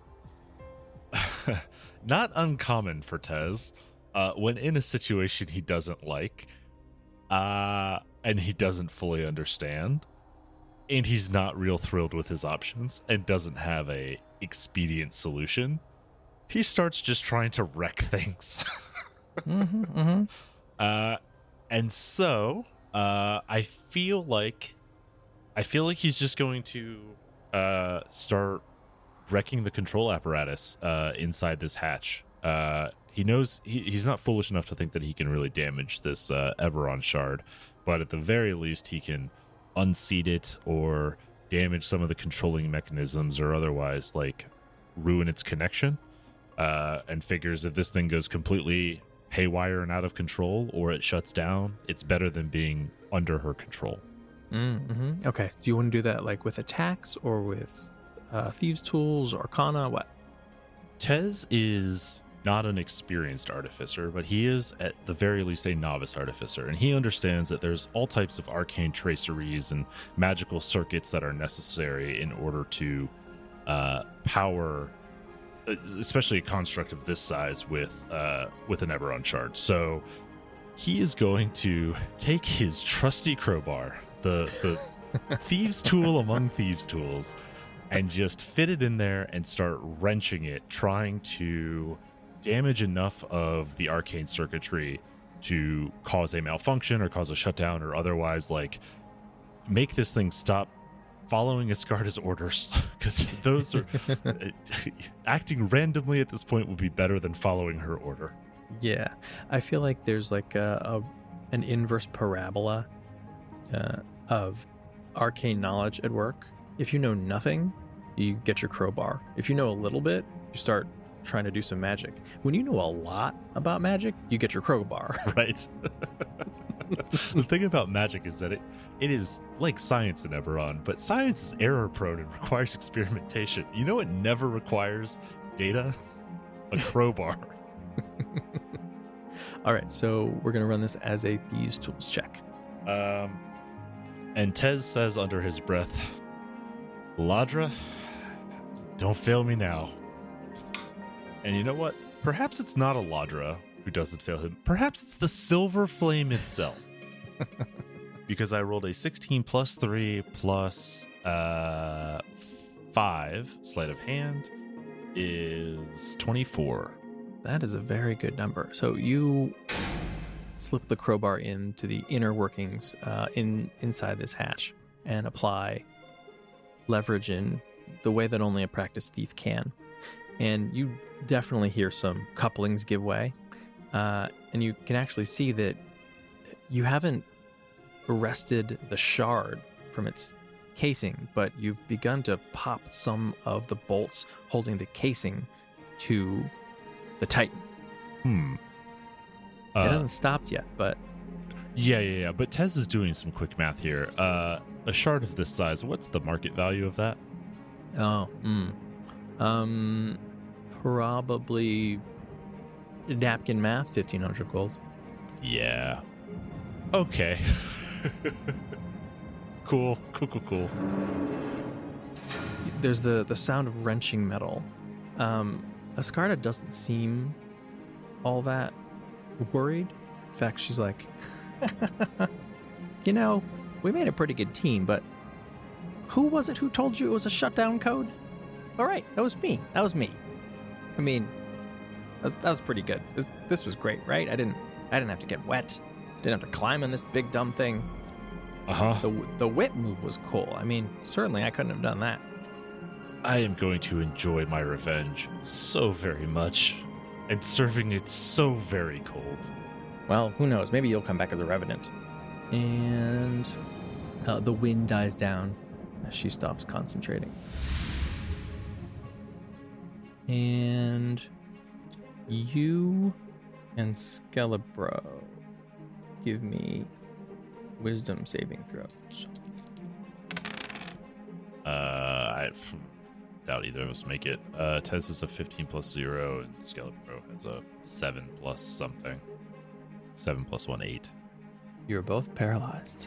not uncommon for Tez. Uh, when in a situation he doesn't like, uh, and he doesn't fully understand, and he's not real thrilled with his options and doesn't have a expedient solution, he starts just trying to wreck things. mm-hmm, mm-hmm. Uh, and so uh, I feel like I feel like he's just going to uh, start wrecking the control apparatus uh, inside this hatch. Uh, he knows he, he's not foolish enough to think that he can really damage this uh, Eberron shard, but at the very least he can unseat it or damage some of the controlling mechanisms or otherwise like ruin its connection, uh, and figures if this thing goes completely haywire and out of control or it shuts down, it's better than being under her control. Mm-hmm. Okay. Do you want to do that like with attacks or with uh, thieves' tools, arcana, what? Tez is not an experienced artificer, but he is at the very least a novice artificer, and he understands that there's all types of arcane traceries and magical circuits that are necessary in order to uh, power, especially a construct of this size with uh, with an Eberron shard. So he is going to take his trusty crowbar, the the thieves' tool among thieves' tools, and just fit it in there and start wrenching it, trying to damage enough of the arcane circuitry to cause a malfunction or cause a shutdown or otherwise like make this thing stop following Ascarda's orders, because those are acting randomly at this point would be better than following her order. Yeah, I feel like there's like a, a an inverse parabola uh, of arcane knowledge at work. If you know nothing, you get your crowbar. If you know a little bit, you start trying to do some magic. When you know a lot about magic, you get your crowbar. Right. The thing about magic is that it, it is like science in Eberron, but science is error prone and requires experimentation. You know, it never requires data? A crowbar. All right, so we're going to run this as a Thieves' Tools check. Um, and Tez says under his breath, Ladra, don't fail me now. And you know what? Perhaps it's not a Ladra who doesn't fail him. Perhaps it's the Silver Flame itself. Because I rolled a sixteen plus three plus uh, five. Sleight of hand is twenty-four. That is a very good number. So you slip the crowbar into the inner workings uh, in inside this hatch and apply leverage in the way that only a practiced thief can. And you definitely hear some couplings give way. Uh, and you can actually see that you haven't arrested the shard from its casing, but you've begun to pop some of the bolts holding the casing to the Titan. Hmm. Uh, it hasn't stopped yet, but yeah, yeah, yeah. But Tez is doing some quick math here. Uh, a shard of this size, what's the market value of that? oh, mm, um, probably napkin math, fifteen hundred gold. Yeah. Okay. Cool, cool, cool, cool. There's the the sound of wrenching metal. Um, Ascarda doesn't seem all that worried. In fact, she's like, you know, we made a pretty good team, but who was it who told you it was a shutdown code? All right, that was me. That was me. I mean, that was, that was pretty good. This, this was great, right? I didn't I didn't have to get wet. Didn't have to climb on this big dumb thing. Uh-huh. The the whip move was cool. I mean, certainly I couldn't have done that. I am going to enjoy my revenge so very much, and serving it so very cold. Well, who knows? Maybe you'll come back as a revenant. And uh, the wind dies down as she stops concentrating. And you and Skelebro give me wisdom saving throws. Uh, I f- doubt either of us make it. Uh, Tez is a fifteen plus zero, and Skelebro has a seven plus something. seven plus one, eight. You're both paralyzed.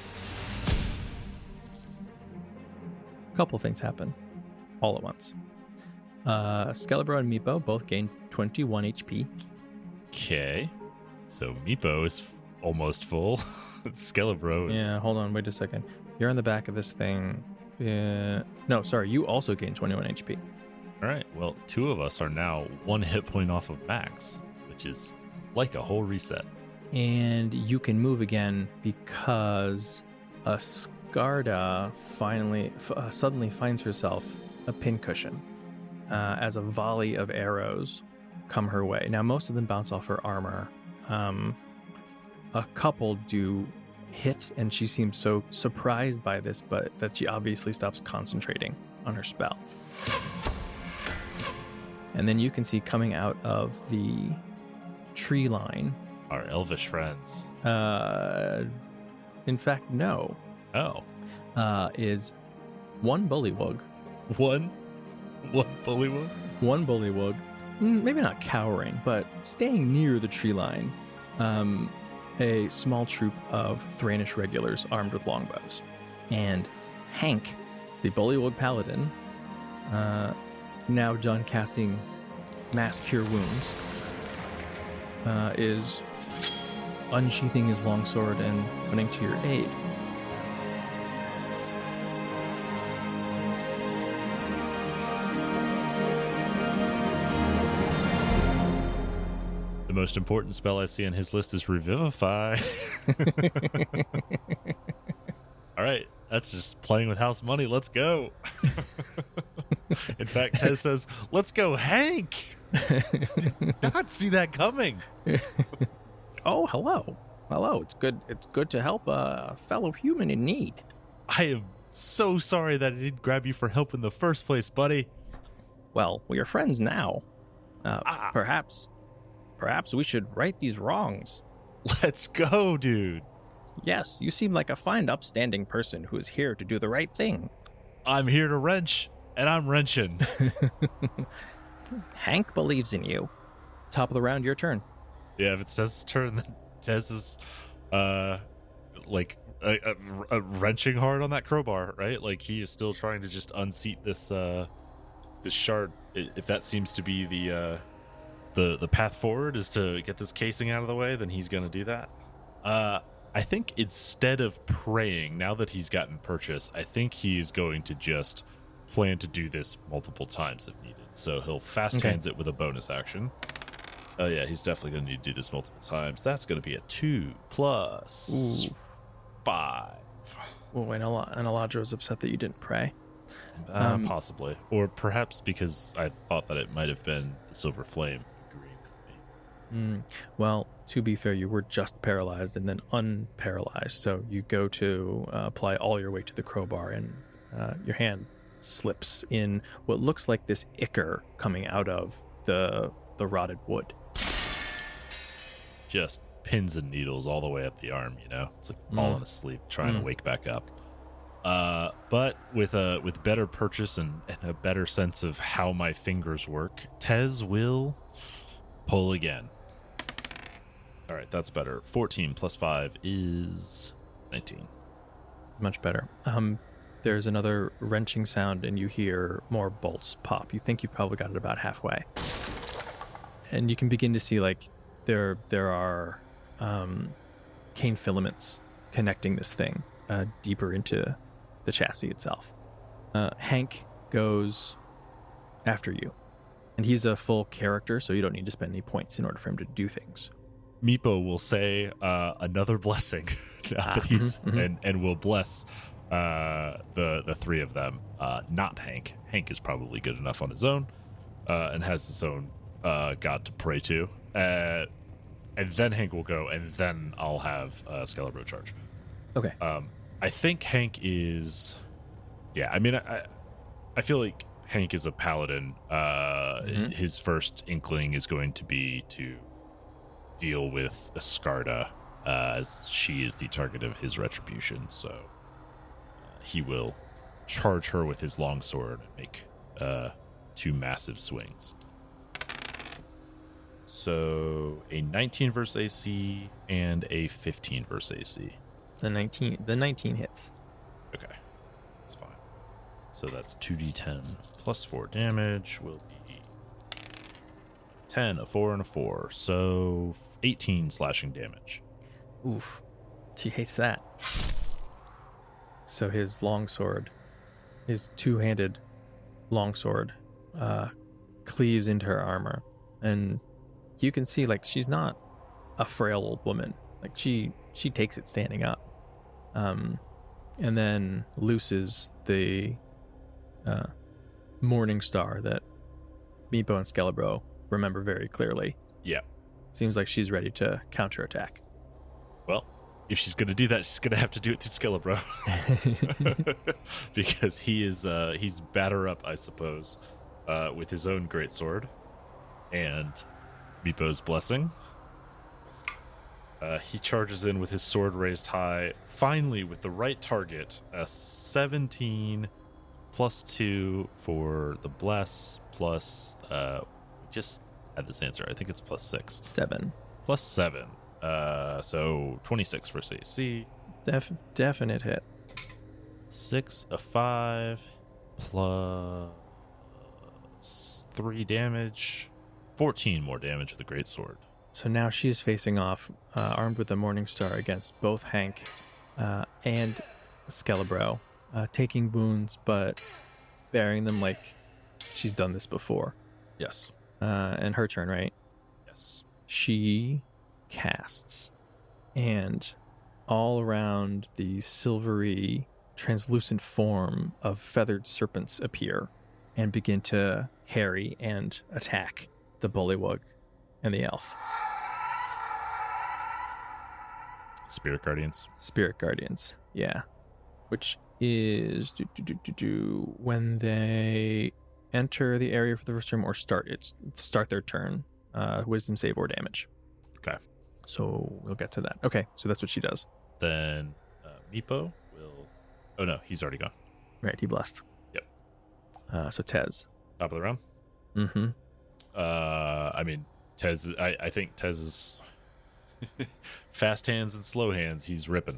A couple things happen all at once. Uh, Skelebro and Meepo both gain twenty-one H P. Okay. So Meepo is f- almost full. Skelebro is... Yeah, hold on, wait a second. You're on the back of this thing. Uh, no, sorry, you also gain twenty-one H P. All right. Well, two of us are now one hit point off of max, which is like a whole reset. And you can move again because Ascarda finally, f- uh, suddenly finds herself a pincushion uh, as a volley of arrows come her way. Now, most of them bounce off her armor. Um, a couple do hit, and she seems so surprised by this, but that she obviously stops concentrating on her spell. And then you can see coming out of the tree line. Our elvish friends. Uh, in fact, no. Oh. Uh, is one bullywug. One? One bullywug? One bullywug. mm, Maybe not cowering, but staying near the tree line. Um, a small troop of Thrannish regulars armed with longbows. And Hank, the bullywug paladin, uh, now done casting Mass Cure Wounds, uh, is unsheathing his longsword and running to your aid. The most important spell I see on his list is Revivify. All right. That's just playing with house money. Let's go. In fact, Tez says, let's go, Hank. Not see that coming. Oh, hello. Hello. It's good. It's good to help a fellow human in need. I am so sorry that I didn't grab you for help in the first place, buddy. Well, we are friends now. Uh, Ah. Perhaps, perhaps we should right these wrongs. Let's go, dude. Yes, you seem like a fine, upstanding person who is here to do the right thing. I'm here to wrench, and I'm wrenching. Hank believes in you. Top of the round, your turn. Yeah, if it says his turn, then Tez is, uh, like, uh, uh, uh, wrenching hard on that crowbar, right? Like, he is still trying to just unseat this, uh, this shard. I- If that seems to be the, uh, the the path forward is to get this casing out of the way, then he's going to do that. Uh, I think instead of praying, now that he's gotten purchase, I think he's going to just plan to do this multiple times if needed. So he'll fast Okay. hands it with a bonus action. Oh yeah, he's definitely going to need to do this multiple times. That's going to be a two plus Ooh. five. Oh, and Al- and Aladro's upset that you didn't pray. Uh, Um, possibly. Or perhaps because I thought that it might have been the Silver Flame agreeing with me. Mm, well, to be fair, you were just paralyzed and then unparalyzed. So you go to uh, apply all your weight to the crowbar, and uh, your hand slips in what looks like this ichor coming out of the the rotted wood. Just pins and needles all the way up the arm, you know? It's like falling Mm. asleep, trying Mm. to wake back up. Uh, but with a with better purchase and, and a better sense of how my fingers work, Tez will pull again. All right, that's better. fourteen plus five is nineteen. Much better. Um, there's another wrenching sound, and you hear more bolts pop. You think you probably got it about halfway, and you can begin to see like there there are um, cane filaments connecting this thing uh, deeper into the chassis itself. Uh, Hank goes after you, and he's a full character, so you don't need to spend any points in order for him to do things. Meepo will say uh, another blessing now that he's mhm, mhm. and and will bless uh, the the three of them. Uh, not Hank. Hank is probably good enough on his own uh, and has his own uh, god to pray to. Uh, and then Hank will go, and then I'll have uh, Skelebro charge. Okay. Um, I think Hank is, yeah. I mean, I I feel like Hank is a paladin. Uh, Mhm. His first inkling is going to be to deal with Escarda, uh, as she is the target of his retribution. So uh, he will charge her with his longsword and make uh, two massive swings. So a nineteen versus A C and a fifteen versus A C. The nineteen the nineteen hits. Okay, that's fine. So that's two d ten plus four damage will be ten, a four, and a four. So eighteen slashing damage. Oof. She hates that. So his longsword, his two-handed longsword, uh, cleaves into her armor. And you can see, like, she's not a frail old woman. Like, she, she takes it standing up. Um, and then looses the uh, morning star that Meepo and Skelebro remember very clearly. Yeah. Seems like she's ready to counterattack. Well, if she's going to do that, she's going to have to do it through Skelebro. Because he is, uh, he's batter up, I suppose, uh, with his own greatsword and Meepo's blessing. Uh, he charges in with his sword raised high, finally with the right target, a seventeen plus two for the bless, plus, uh, just had this answer, I think it's plus six. Seven. Plus seven. Uh, so twenty-six for A C. Def- definite hit. Six, a five, plus three damage. fourteen more damage with a great sword. So now she's facing off, uh, armed with the Morning Star, against both Hank uh, and Skelebro, uh, taking wounds, but bearing them like she's done this before. Yes. Uh, and her turn, right? Yes. She casts, and all around the silvery, translucent form of feathered serpents appear and begin to harry and attack the bullywug, and the elf. Spirit Guardians. Spirit Guardians, yeah. Which is do, do, do, do, do, when they enter the area for the first term or start it's start their turn. Uh, wisdom save or damage. Okay. So we'll get to that. Okay, so that's what she does. Then uh, Meepo will... Oh, no, he's already gone. Right, he blessed. Yep. Uh, so Tez. Top of the round. Mm-hmm. Uh, I mean, Tez... I, I think Tez is... fast hands and slow hands. He's ripping.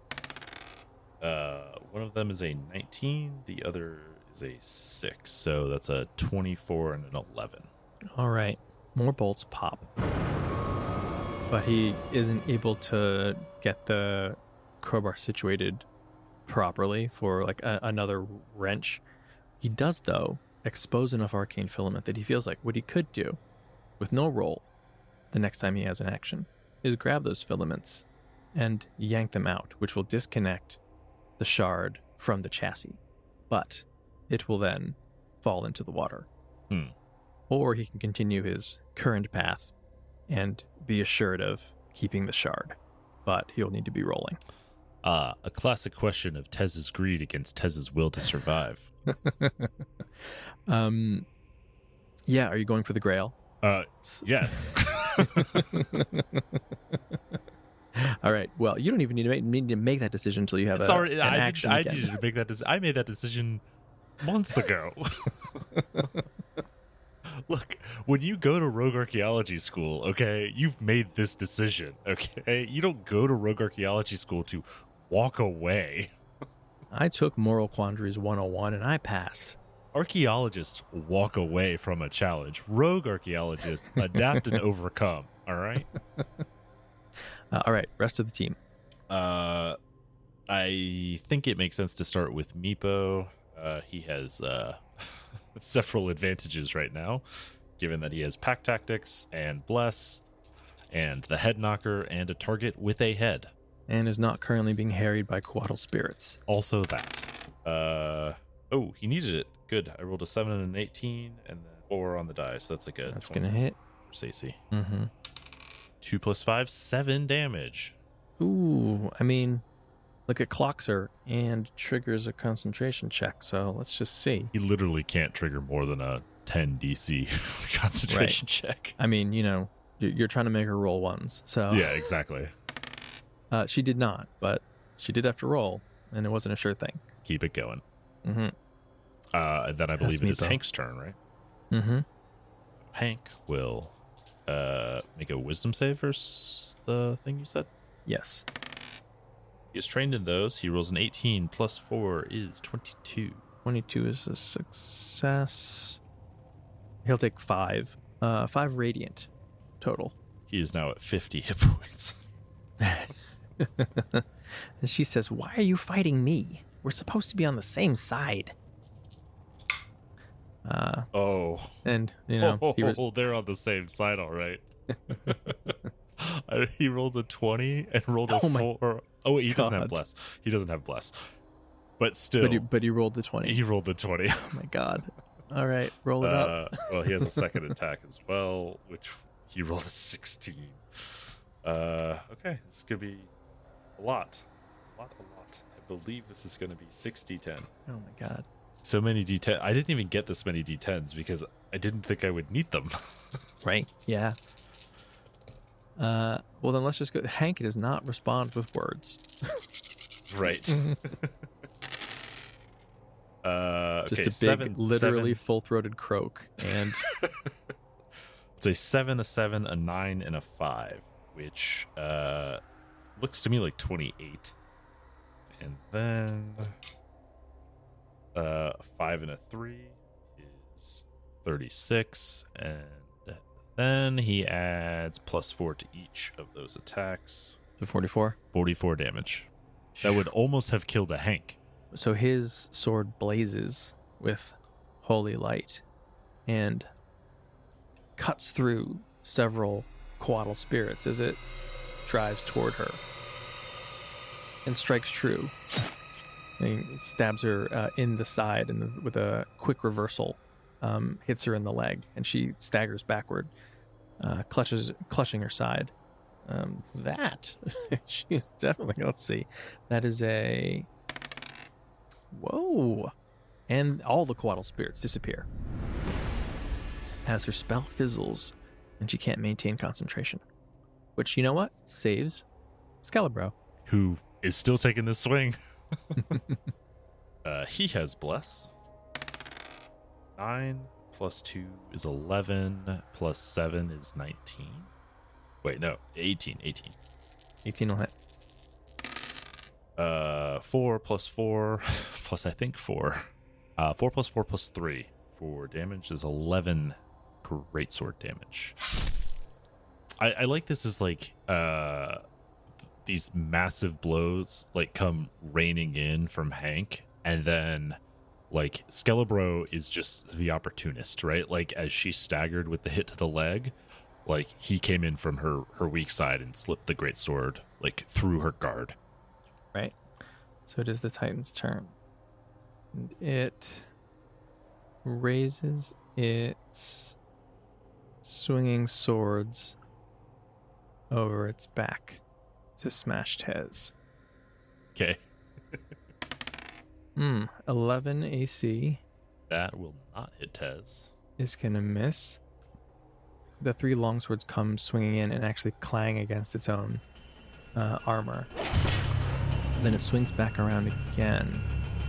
Uh, one of them is a nineteen. The other is a six. So that's a twenty-four and an eleven. All right. More bolts pop. But he isn't able to get the crowbar situated properly for like a, another wrench. He does, though, expose enough arcane filament that he feels like what he could do with no roll the next time he has an action is grab those filaments and yank them out, which will disconnect the shard from the chassis. But it will then fall into the water. Hmm. Or he can continue his current path and be assured of keeping the shard. But he'll need to be rolling. Ah, a classic question of Tez's greed against Tez's will to survive. um, yeah, are you going for the Grail? Uh, yes. All right. Well, you don't even need to make, need to make that decision until you have it's a, already, an I action. Did, I needed to make that decision. I made that decision months ago. Look, when you go to Rogue Archaeology School, okay, you've made this decision, okay? You don't go to Rogue Archaeology School to walk away. I took Moral Quandaries one oh one and I passed. Archaeologists walk away from a challenge. Rogue archaeologists adapt and overcome, all right? Uh, all right, rest of the team. Uh, I think it makes sense to start with Meepo. Uh, he has uh, several advantages right now, given that he has Pack Tactics and Bless and the Head Knocker and a target with a head. And is not currently being harried by Coatl spirits. Also that. Uh, oh, he needed it. Good. I rolled a seven and an eighteen and then four on the die, so that's a good. That's going to hit. For Stacey. Mm-hmm. Two plus five, seven damage. Ooh, I mean, look at Cloxer and triggers a concentration check, so let's just see. He literally can't trigger more than a ten D C concentration Right. check. I mean, you know, you're you're trying to make her roll ones, so. Yeah, exactly. Uh, she did not, but she did have to roll, and it wasn't a sure thing. Keep it going. Mm-hmm. Uh, and then I believe That's it is Meepo. Hank's turn, right? Mm-hmm. Hank will uh, make a wisdom save versus the thing you said. Yes. He is trained in those. He rolls an eighteen plus four is twenty-two. twenty-two is a success. He'll take five. Uh, five radiant total. He is now at fifty hit points. And she says, "Why are you fighting me? We're supposed to be on the same side." Uh, Oh. and, you know, oh, he was, they're on the same side, all right. I- he rolled a twenty and rolled a Oh my four. Oh, wait, he doesn't have God. bless. He doesn't have bless. But still, but, he, but he rolled the twenty. he rolled the twenty. Oh, my God. All right, roll it up. Uh, well, he has a second attack as well, which he rolled a sixteen. Uh, okay, this is going to be a lot. A lot, a lot. I believe this is going to be six d ten. Oh, my God. So many d ten. I didn't even get this many d tens because I didn't think I would need them. Right. Yeah. Uh, well, then let's just go. Hank does not respond with words. Right. uh, Just okay, a big, seven, literally seven. full-throated croak. And It's a seven, a seven, a nine, and a five, which uh, looks to me like twenty-eight. And then uh, a five and a three is thirty-six. And then he adds plus four to each of those attacks. so forty-four. forty-four damage. That would almost have killed a Hank. So his sword blazes with holy light and cuts through several Coatl spirits as it drives toward her and strikes true. And it stabs her uh, in the side and with a quick reversal um, hits her in the leg, and she staggers backward, uh, clutches, clutching her side. Um, that she's definitely. Let's see, that is a whoa, and all the coatl spirits disappear as her spell fizzles, and she can't maintain concentration. Which, you know what, saves Skelebro, who is still taking this swing. uh, he has bless. Nine plus two is eleven. Plus seven is nineteen. Wait, no, eighteen. eighteen. eighteen will hit. Uh, four plus four plus I think four. Uh, four plus four plus three for damage is eleven greatsword damage. I, I like this as like uh these massive blows like come raining in from Hank, and then like Skelebro is just the opportunist, right? Like as she staggered with the hit to the leg, like he came in from her her weak side and slipped the greatsword like through her guard. Right. So it is the Titan's turn. And it raises its swinging swords over its back to smash Tez. Okay. Hmm. eleven A C That will not hit Tez. is going to miss. The three longswords come swinging in and actually clang against its own uh, armor. Then it swings back around again.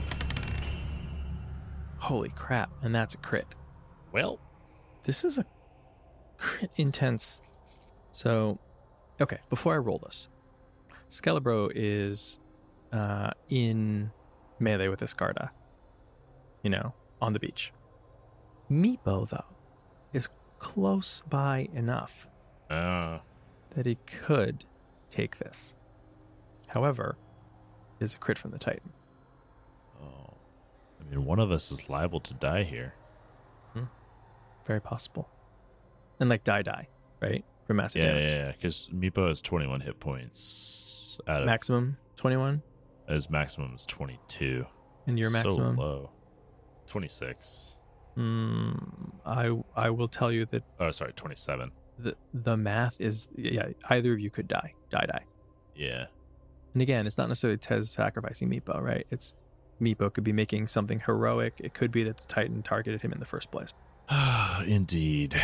Holy crap. And that's a crit. Well, This is a crit intense. So, okay, before I roll this, Skelebro is uh, in melee with Escarda, you know, on the beach. Meepo, though, is close by enough uh, that he could take this. However, it is a crit from the Titan. oh, I mean, one of us is liable to die here. Very possible. And like die die, right? For massive Yeah, damage. yeah, yeah. Because Meepo has twenty-one hit points out of Maximum twenty-one, his maximum is twenty-two. and your maximum. So low. twenty-six. Mm, I I will tell you that Oh, sorry, twenty-seven. the the math is, yeah, either of you could die, die, die. Yeah. And again, it's not necessarily Tez sacrificing Meepo, right? It's Meepo could be making something heroic. It could be that the Titan targeted him in the first place. Indeed.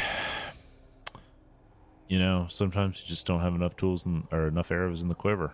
You know, sometimes you just don't have enough tools in, or enough arrows in the quiver.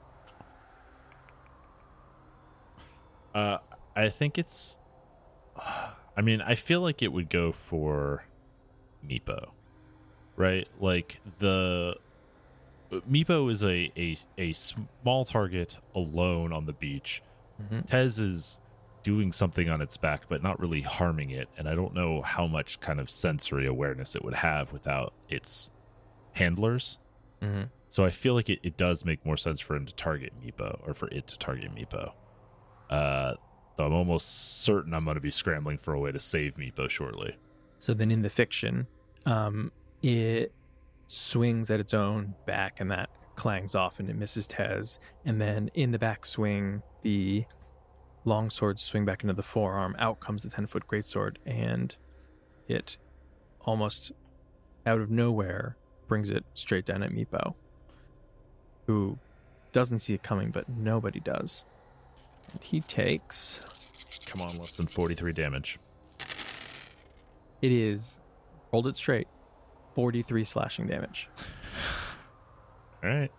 Uh, I think it's. I mean, I feel like it would go for Meepo, right? Like the Meepo is a a a small target alone on the beach. Mm-hmm. Tez is doing something on its back, but not really harming it, and I don't know how much kind of sensory awareness it would have without its handlers. Mm-hmm. So I feel like it, it does make more sense for him to target Meepo, or for it to target Meepo. Uh, though I'm almost certain I'm going to be scrambling for a way to save Meepo shortly. So then in the fiction, um, it swings at its own back, and that clangs off, and it misses Tez. And then in the back swing, the long swords swing back into the forearm. Out comes the ten-foot greatsword, and it almost out of nowhere brings it straight down at Meepo, who doesn't see it coming, but nobody does. And he takes... Come on, less than forty-three damage. It is, rolled it straight, forty-three slashing damage. All right.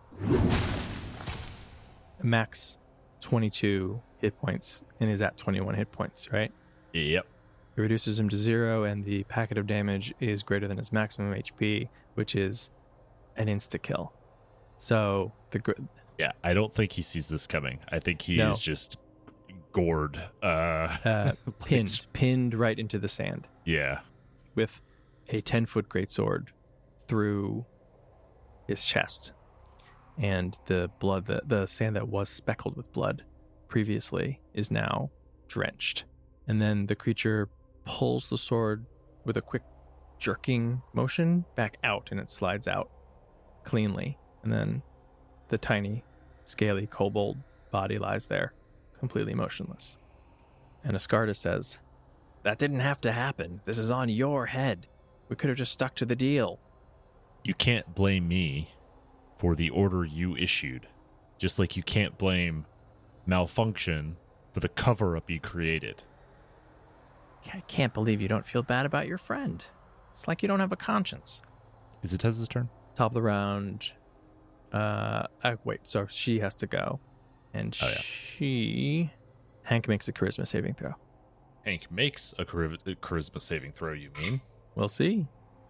Max twenty-two hit points, and is at twenty-one hit points, right? Yep. It reduces him to zero, and the packet of damage is greater than his maximum H P, which is an insta-kill. So, the gr- Yeah, I don't think he sees this coming. I think he No. is just gored. Uh, uh, like, pinned, pinned right into the sand Yeah. with a ten-foot greatsword through his chest. And the blood, the, the sand that was speckled with blood previously is now drenched. And then the creature pulls the sword with a quick jerking motion back out, and it slides out cleanly. And then the tiny, scaly kobold body lies there, completely motionless. And Escarda says, That didn't have to happen. This is on your head. We could have just stuck to the deal. You can't blame me for the order you issued, just like you can't blame Malfunction for the cover-up you created. I can't believe you don't feel bad about your friend. It's like you don't have a conscience. Is it Tez's turn? Top of the round. Uh, uh wait, so she has to go. And Oh, yeah. she... Hank makes a charisma saving throw. Hank makes a chari- charisma saving throw, you mean? We'll see.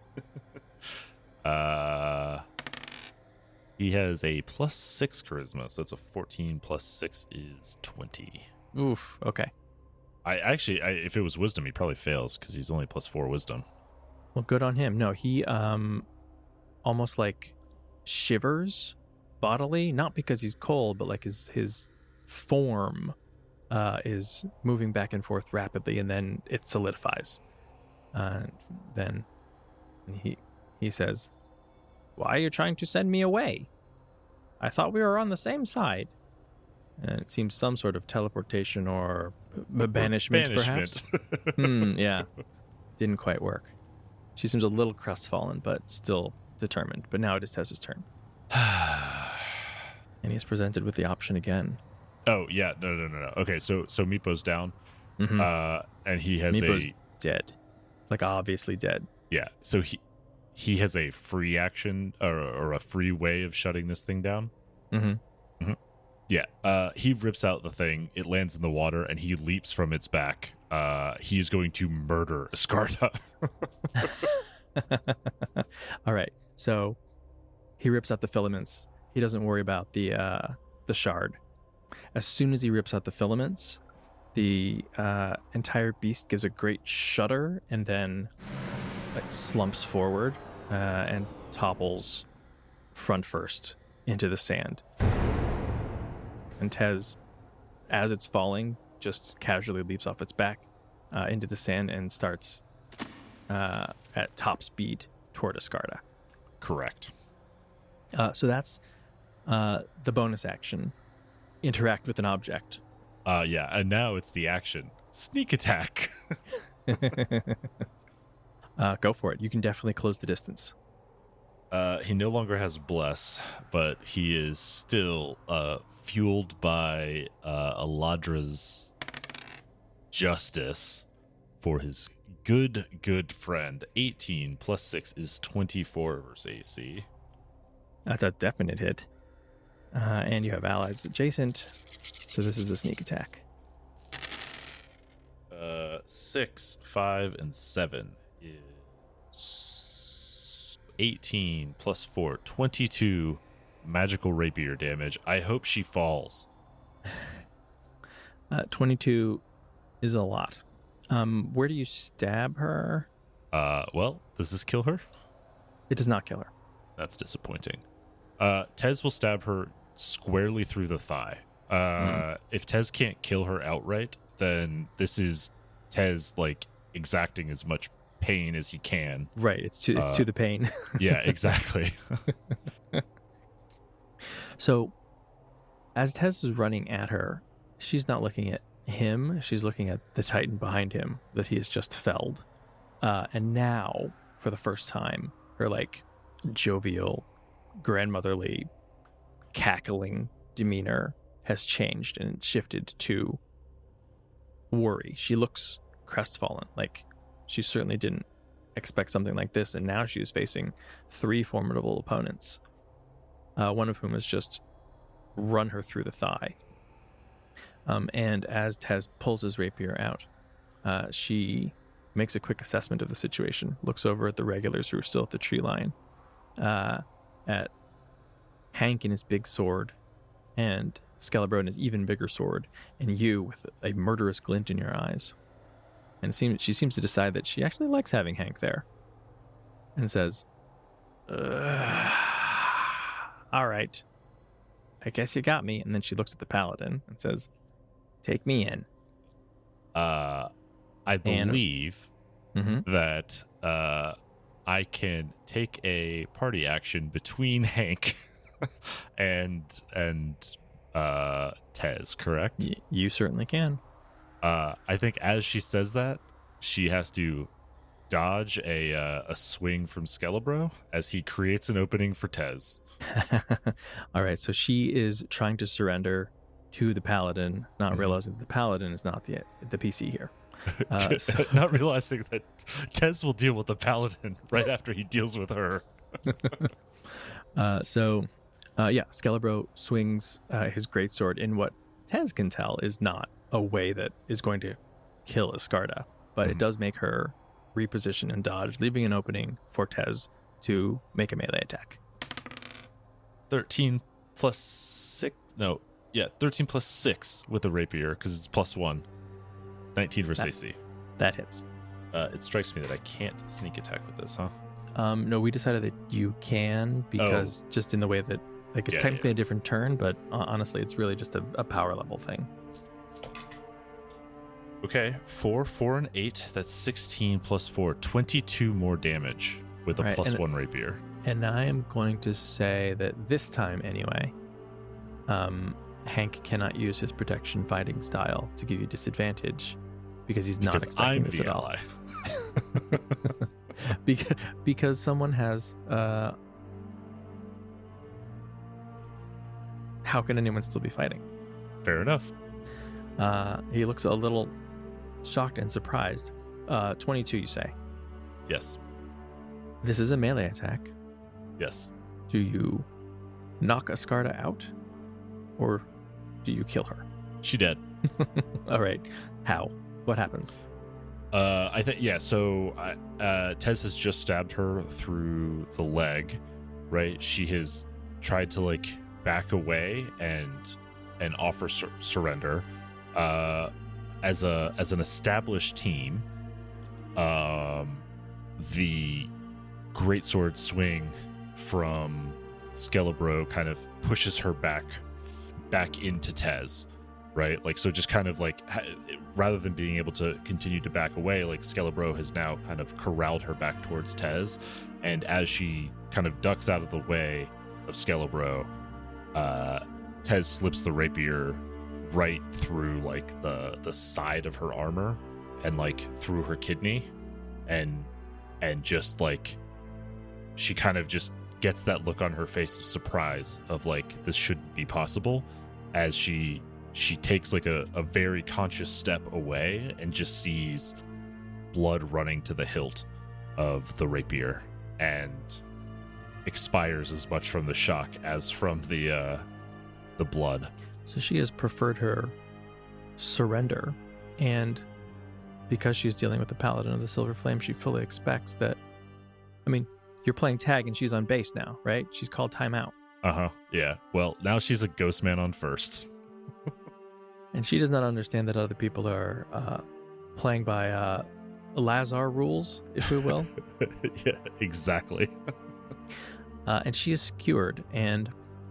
Uh, he has a plus six charisma, so that's a fourteen plus six is twenty. Oof, okay. I actually, I, if it was wisdom, he probably fails because he's only plus four wisdom. Well, good on him. No, he um almost like shivers bodily, not because he's cold, but like his his form uh is moving back and forth rapidly, and then it solidifies. Uh then he he says, "Why are you trying to send me away? I thought we were on the same side." And it seems some sort of teleportation or b- banishment, Banishment. perhaps. Hmm, yeah. Didn't quite work. She seems a little crestfallen, but still determined. But now it is Tez's turn. And he's presented with the option again. Oh, yeah. No, no, no, no. Okay, so so Meepo's down, Mm-hmm. uh, and he has Meepo's a... dead. Like, obviously dead. Yeah, so he he has a free action or, or a free way of shutting this thing down. Mm-hmm. Yeah, uh, he rips out the thing. It lands in the water, and he leaps from its back. Uh, he is going to murder Escarta. All right. So he rips out the filaments. He doesn't worry about the uh, the shard. As soon as he rips out the filaments, the uh, entire beast gives a great shudder and then like slumps forward uh, and topples front first into the sand. And Tez, as it's falling, just casually leaps off its back uh, into the sand and starts uh, at top speed toward Escarta. Correct. Uh, so that's uh, the bonus action. Interact with an object. Uh, yeah, and now it's the action. Sneak attack. uh, go for it. You can definitely close the distance. Uh, he no longer has Bless, but he is still uh, fueled by uh, Aladra's justice for his good, good friend. eighteen plus six is twenty-four versus A C. That's a definite hit. Uh, and you have allies adjacent, so this is a sneak attack. Uh, six, five, and seven is eighteen plus four, twenty-two magical rapier damage. I hope she falls. Uh, twenty-two is a lot. Um, where do you stab her? Uh, well, does this kill her? It does not kill her. That's disappointing. Uh, Tez will stab her squarely through the thigh. Uh, Mm. If Tez can't kill her outright, then this is Tez like exacting as much pain as he can. Right, it's to it's Uh, to the pain. Yeah, exactly. So, as Tez is running at her, she's not looking at him. She's looking at the Titan behind him that he has just felled. Uh, and now, for the first time, her like jovial, grandmotherly, cackling demeanor has changed and shifted to worry. She looks crestfallen, like she certainly didn't expect something like this, and now she is facing three formidable opponents, uh, one of whom has just run her through the thigh. Um, and as Tez pulls his rapier out, uh, she makes a quick assessment of the situation, looks over at the regulars who are still at the tree line, uh, at Hank and his big sword, and Scalabro and his even bigger sword, and you with a murderous glint in your eyes. And it seems she seems to decide that she actually likes having Hank there, and says, "Ugh, all right, I guess you got me." And then she looks at the paladin and says, "Take me in." Uh, I And- believe Mm-hmm. that uh, I can take a party action between Hank and and uh, Tez, correct? Y- you certainly can. Uh, I think as she says that, she has to dodge a uh, a swing from Skelebro as he creates an opening for Tez. All right, so she is trying to surrender to the paladin, not Mhm. realizing the paladin is not the the P C here. Uh, so, Not realizing that Tez will deal with the paladin right after he deals with her. uh, so uh, yeah, Skelebro swings uh, his greatsword in what Tez can tell is not a way that is going to kill Escarda, but Mhm. it does make her reposition and dodge, leaving an opening for Tez to make a melee attack. thirteen plus six. No, yeah, thirteen plus six with the rapier because it's plus one. nineteen versus That- A C. That hits. Uh, it strikes me that I can't sneak attack with this, huh? Um, no, we decided that you can because just in the way that, like, it's Yeah, technically a different turn, but uh, honestly, it's really just a, a power level thing. Okay, four, four, and eight. That's sixteen plus four. twenty-two more damage with a Right, plus and it- one rapier. And I am going to say that this time, anyway, um, Hank cannot use his protection fighting style to give you disadvantage because he's not Because expecting I'm this the at all. ally. because, because someone has. Uh, how can anyone still be fighting? Fair enough. Uh, he looks a little shocked and surprised. Uh, twenty-two, you say? Yes. This is a melee attack. Yes. Do you knock Escarda out, or do you kill her? She dead. All right. How? What happens? Uh, I think yeah. So uh, uh, Tez has just stabbed her through the leg, right? She has tried to like back away and and offer sur- surrender. Uh, as a as an established team, um, the greatsword swing from Skelebro kind of pushes her back back into Tez. Right, like so, just kind of like ha- rather than being able to continue to back away, like Skelebro has now kind of corralled her back towards Tez, and as she kind of ducks out of the way of Skelebro, uh, Tez slips the rapier right through like the the side of her armor and like through her kidney, and and just like she kind of just gets that look on her face of surprise of like this shouldn't be possible as she. She takes like a, a very conscious step away and just sees blood running to the hilt of the rapier and expires as much from the shock as from the uh, the blood. So she has preferred her surrender, and because she's dealing with the Paladin of the Silver Flame, she fully expects that. I mean, you're playing tag and she's on base now, right? She's called timeout. Uh huh. Yeah. Well, now she's a ghost man on first. And she does not understand that other people are uh, playing by uh, Lazar rules, if we will. Yeah, exactly. uh, and she is skewered and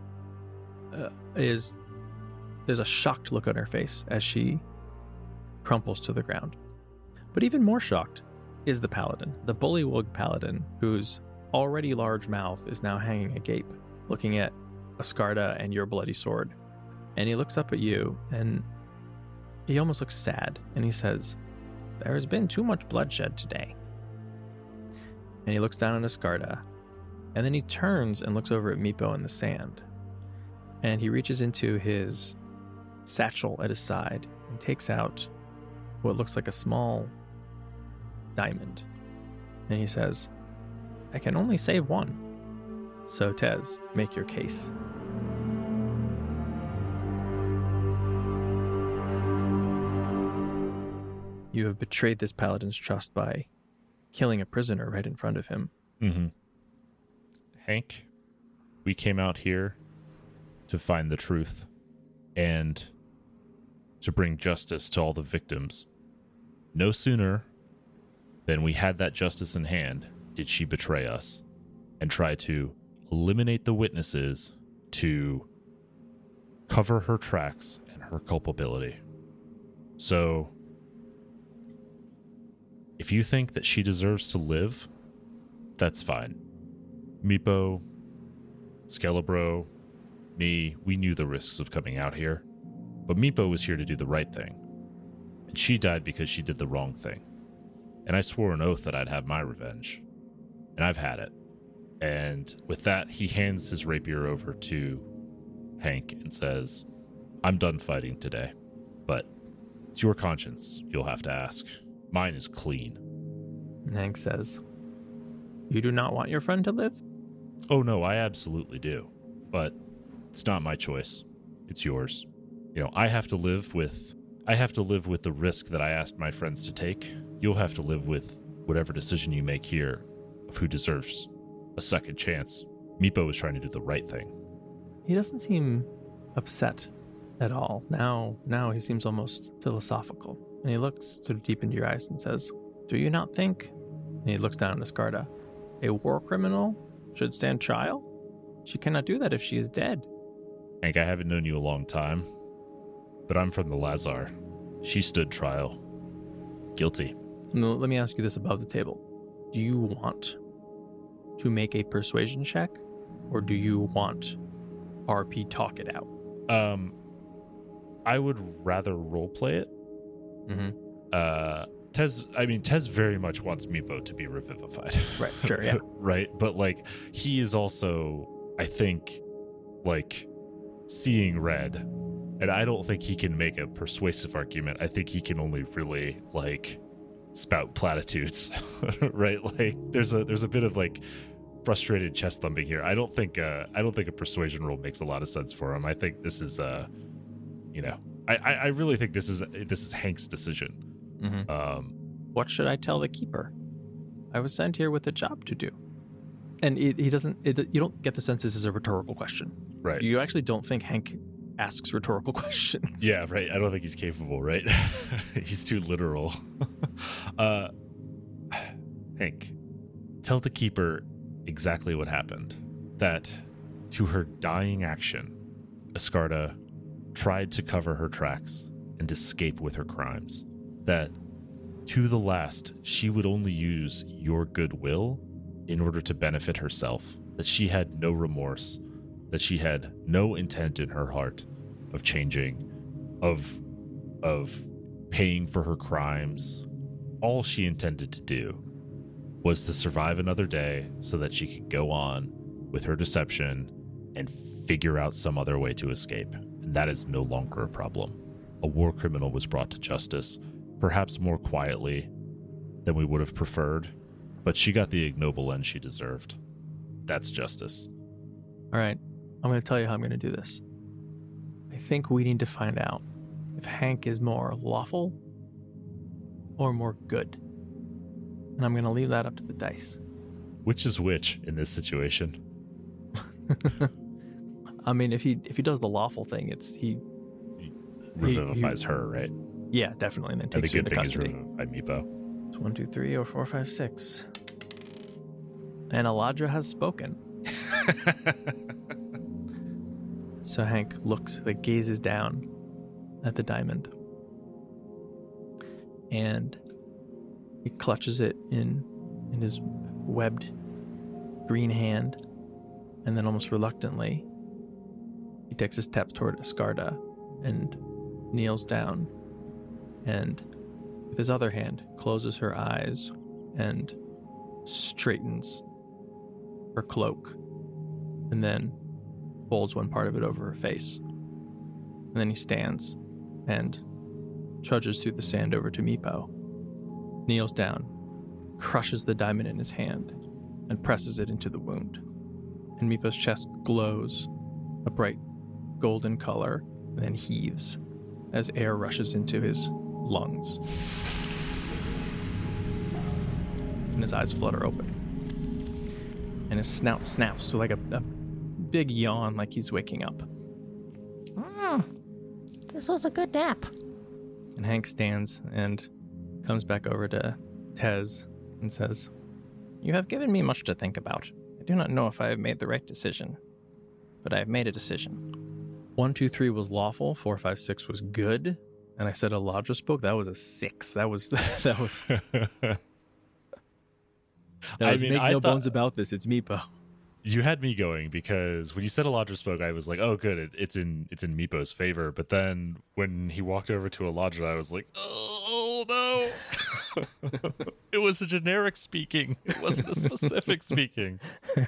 uh, is there's a shocked look on her face as she crumples to the ground. But even more shocked is the paladin, the bullywug paladin, whose already large mouth is now hanging agape, looking at Escarda and your bloody sword. And he looks up at you, and he almost looks sad, and he says, "There has been too much bloodshed today." And he looks down at Escarda, and then he turns and looks over at Meepo in the sand. And he reaches into his satchel at his side and takes out what looks like a small diamond. And he says, "I can only save one. So, Tez, make your case." You have betrayed this paladin's trust by killing a prisoner right in front of him. Mm-hmm. Hank, we came out here to find the truth and to bring justice to all the victims. No sooner than we had that justice in hand did she betray us and try to eliminate the witnesses to cover her tracks and her culpability. So, if you think that she deserves to live, that's fine. Meepo, Skelebro, me, we knew the risks of coming out here. But Meepo was here to do the right thing. And she died because she did the wrong thing. and I swore an oath that I'd have my revenge. And I've had it. And with that, he hands his rapier over to Hank and says, I'm done fighting today, but it's your conscience you'll have to ask. Mine is clean. And Hank says, you do not want your friend to live? Oh, no, I absolutely do. But it's not my choice. It's yours. You know, I have to live with I have to live with the risk that I asked my friends to take. You'll have to live with whatever decision you make here of who deserves a second chance. Meepo was trying to do the right thing. He doesn't seem upset at all. Now, now he seems almost philosophical. And he looks sort of deep into your eyes and says, do you not think, and he looks down at Escarda, a war criminal should stand trial? She cannot do that if she is dead. Hank, I haven't known you a long time, but I'm from the Lazar. She stood trial. Guilty. And let me ask you this above the table. Do you want to make a persuasion check, or do you want R P talk it out? Um, I would rather roleplay it. Mm-hmm. Uh, Tez, I mean, Tez very much wants Meepo to be revivified. Right, sure, yeah. Right, but, like, he is also, I think, like, seeing red, and I don't think he can make a persuasive argument. I think he can only really, like, spout platitudes, right? Like, there's a there's a bit of, like, frustrated chest thumping here. I don't think uh, I don't think a persuasion roll makes a lot of sense for him. I think this is, uh, you know, I, I, I really think this is this is Hank's decision. Mm-hmm. Um, what should I tell the keeper? I was sent here with a job to do. And it, he doesn't, it, you don't get the sense this is a rhetorical question. right. You actually don't think Hank asks rhetorical questions. Yeah, right. I don't think he's capable, right? He's too literal. uh, Hank, tell the keeper exactly what happened. That to her dying action, Escarda tried to cover her tracks and escape with her crimes. That to the last, she would only use your goodwill in order to benefit herself. That she had no remorse. That she had no intent in her heart of changing, of of paying for her crimes. All she intended to do was to survive another day so that she could go on with her deception and figure out some other way to escape. And that is no longer a problem. A war criminal was brought to justice, perhaps more quietly than we would have preferred, but she got the ignoble end she deserved. That's justice. All right. I'm going to tell you how I'm going to do this. I think we need to find out if Hank is more lawful or more good. And I'm going to leave that up to the dice. Which is which in this situation? I mean, if he if he does the lawful thing, it's he Revivifies he, her, right? Yeah, definitely. And then And the takes you good into thing is custody. revivify Meepo. It's one, two, three, or four, five, six. And Aladra has spoken. So Hank looks, like gazes down at the diamond. And he clutches it in in his webbed green hand. And then almost reluctantly, he takes a step toward Escarda and kneels down. And with his other hand, closes her eyes and straightens her cloak. And then folds one part of it over her face. And then he stands and trudges through the sand over to Meepo, kneels down, crushes the diamond in his hand, and presses it into the wound. And Meepo's chest glows a bright golden color and then heaves as air rushes into his lungs. And his eyes flutter open. And his snout snaps so like a, a big yawn, like he's waking up. Mm, this was a good nap. And Hank stands and comes back over to Tez and says, "You have given me much to think about. I do not know if I have made the right decision, but I have made a decision." One, two, three was lawful. Four, five, six was good. And I said Aladra spoke. That was a six. That was that was. That I was mean, make I no thought- bones about this. It's Meepo. You had me going because when you said Aladra spoke, I was like, "Oh, good, it, it's in it's in Meepo's favor." But then when he walked over to Aladra, I was like, "Oh no!" It was a generic speaking. It wasn't a specific speaking.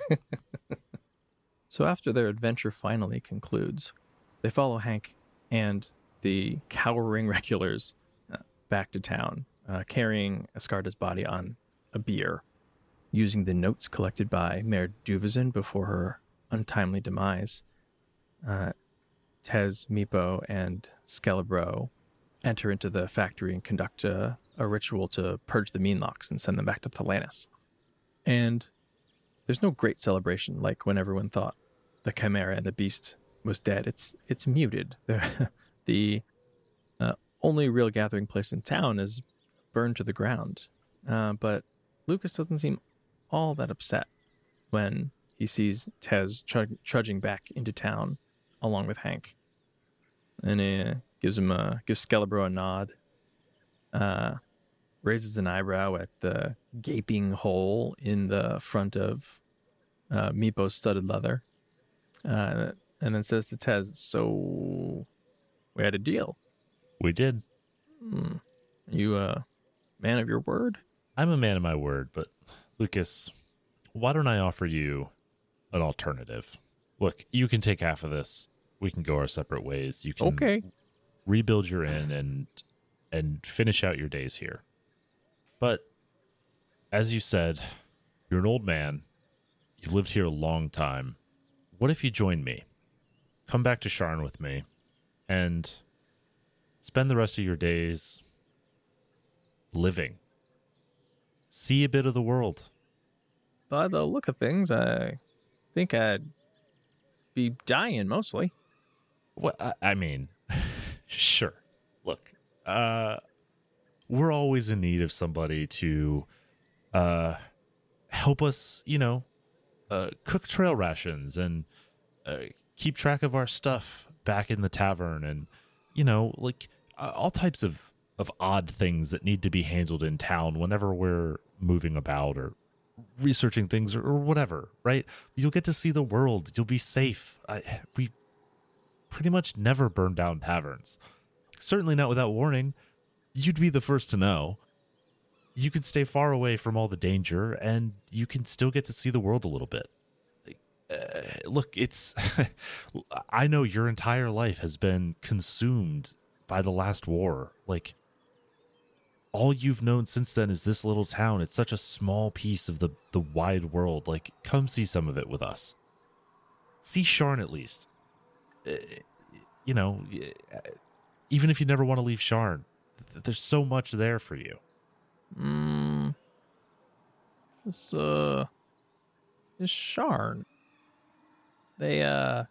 So after their adventure finally concludes, they follow Hank and the cowering regulars uh, back to town, uh, carrying Escarda's body on a bier, using the notes collected by Mayor Duvazin before her untimely demise. Uh, Tez, Meepo, and Skelebro enter into the factory and conduct a, a ritual to purge the Meanlocks and send them back to Thelanis. And there's no great celebration like when everyone thought the Chimera and the Beast was dead. It's it's muted. The, the uh, only real gathering place in town is burned to the ground. Uh, but Lucas doesn't seem all that upset when he sees Tez trud- trudging back into town along with Hank. And he gives him a gives Skelebro a nod. Uh, raises an eyebrow at the gaping hole in the front of uh, Meepo's studded leather. Uh, and then says to Tez, "So we had a deal. We did. Hmm. You a man of your word?" I'm a man of my word, but Lucas, why don't I offer you an alternative? Look, you can take half of this. We can go our separate ways. You can Okay. rebuild your inn and and finish out your days here. But as you said, you're an old man. You've lived here a long time. What if you join me? Come back to Sharn with me and spend the rest of your days living. See a bit of the world. By the look of things, I think I'd be dying mostly. What I, I mean, sure. Look, uh, we're always in need of somebody to uh, help us, you know, uh, cook trail rations and uh, keep track of our stuff back in the tavern, and you know, like uh, all types of of odd things that need to be handled in town whenever we're moving about or researching things or, or whatever. Right? You'll get to see the world. You'll be safe. I, we pretty much never burn down taverns. Certainly not without warning. You'd be the first to know. You can stay far away from all the danger, and you can still get to see the world a little bit. Uh, look, it's... I know your entire life has been consumed by the last war. Like, all you've known since then is this little town. It's such a small piece of the, the wide world. Like, come see some of it with us. See Sharn at least. Uh, you know, even if you never want to leave Sharn, there's so much there for you. Hmm. This, uh, this Sharn. They, uh,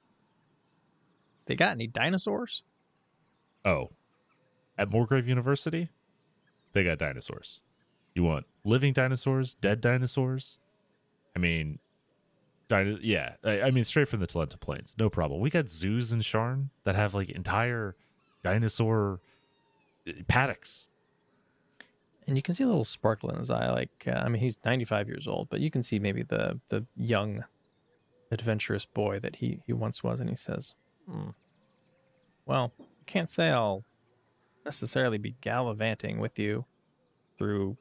they got any dinosaurs? Oh, at Morgrave University, they got dinosaurs. You want living dinosaurs, dead dinosaurs? I mean, dino- yeah, I, I mean, straight from the Talenta Plains, no problem. We got zoos in Sharn that have like entire dinosaur paddocks. And you can see a little sparkle in his eye. Like, uh, I mean, he's ninety-five years old, but you can see maybe the the young, adventurous boy that he, he once was. And he says, hmm, well, I can't say I'll necessarily be gallivanting with you through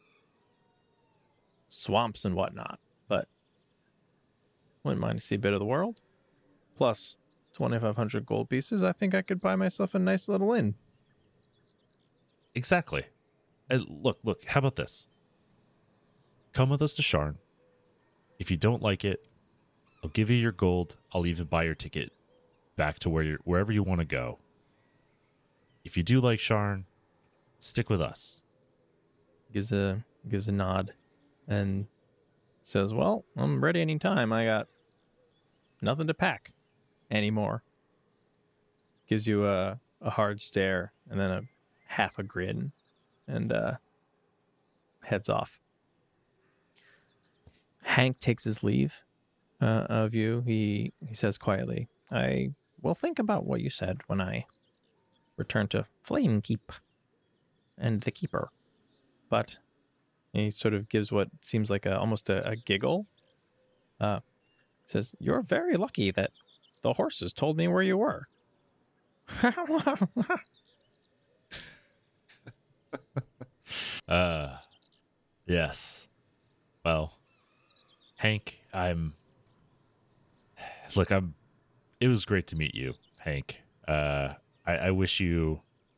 swamps and whatnot, but wouldn't mind to see a bit of the world. Plus twenty-five hundred gold pieces, I think I could buy myself a nice little inn. Exactly. And look, look, how about this? Come with us to Sharn. If you don't like it, I'll give you your gold. I'll even buy your ticket back to where you're, wherever you want to go. If you do like Sharn, stick with us. Gives a gives a nod and says, well, I'm ready anytime. I got nothing to pack anymore. Gives you a, a hard stare and then a half a grin and uh, heads off. Hank takes his leave uh, of you. He, he says quietly, I will think about what you said when I return to Flame Keep and the Keeper. But he sort of gives what seems like a almost a, a giggle. Uh, says, you're very lucky that the horses told me where you were. Uh, yes. Well, Hank, I'm. Look, I'm. It was great to meet you, Hank. Uh, I, I wish you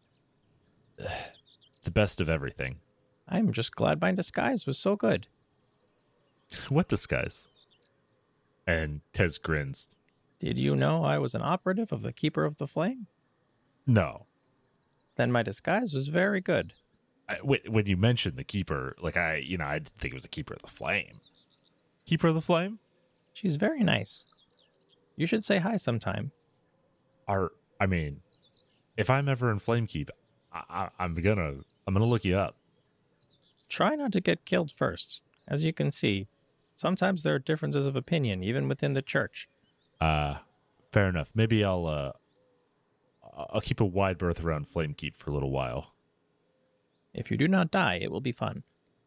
the best of everything. I'm just glad my disguise was so good. What disguise? And Tez grins. Did you know I was an operative of the Keeper of the Flame? No. Then my disguise was very good. I, when you mentioned the Keeper, like I, you know, I didn't think it was the Keeper of the Flame. Keeper of the Flame? She's very nice. You should say hi sometime. Are I mean, if I'm ever in Flamekeep, I, I, I'm gonna, I'm gonna look you up. Try not to get killed first. As you can see, sometimes there are differences of opinion, even within the church. Uh, fair enough. Maybe I'll, uh, I'll keep a wide berth around Flamekeep for a little while. If you do not die, it will be fun.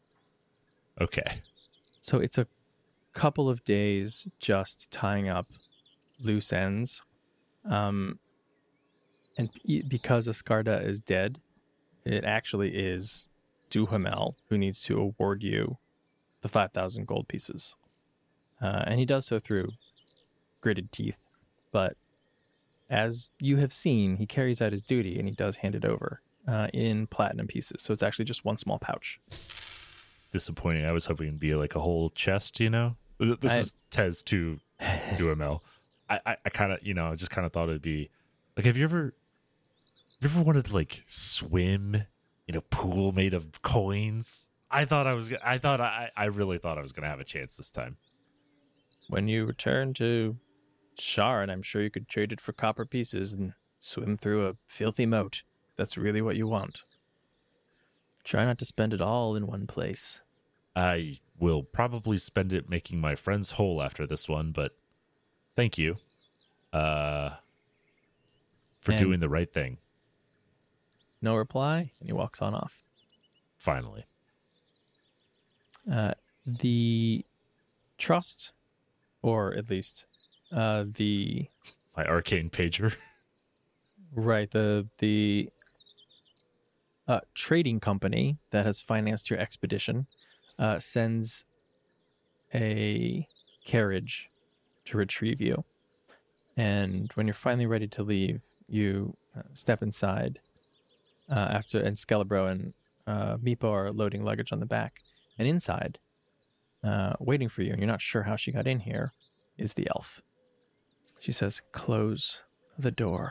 Okay. So it's a couple of days just tying up loose ends. Um, and e- because Ascarda is dead, it actually is Duhamel who needs to award you the five thousand gold pieces. Uh, and he does so through gritted teeth. But as you have seen, he carries out his duty and he does hand it over uh, in platinum pieces. So it's actually just one small pouch. Disappointing. I was hoping it'd be like a whole chest, you know? This I- is Tez to Duhamel. I, I, I kind of, you know, I just kind of thought it'd be like, have you ever, have you ever wanted to like swim in a pool made of coins? I thought I was, I thought I, I really thought I was going to have a chance this time. When you return to Shard, I'm sure you could trade it for copper pieces and swim through a filthy moat. That's really what you want. Try not to spend it all in one place. I will probably spend it making my friends whole after this one, but thank you uh, for And- doing the right thing. No reply, and he walks on off. Finally. Uh, the trust, or at least uh, the My arcane pager. right the the uh, trading company that has financed your expedition uh, sends a carriage to retrieve you. And when you're finally ready to leave, you uh, step inside uh, after, and Skelebro and uh, Meepo are loading luggage on the back. And inside, uh, waiting for you, and you're not sure how she got in here, is the elf. She says, "Close the door."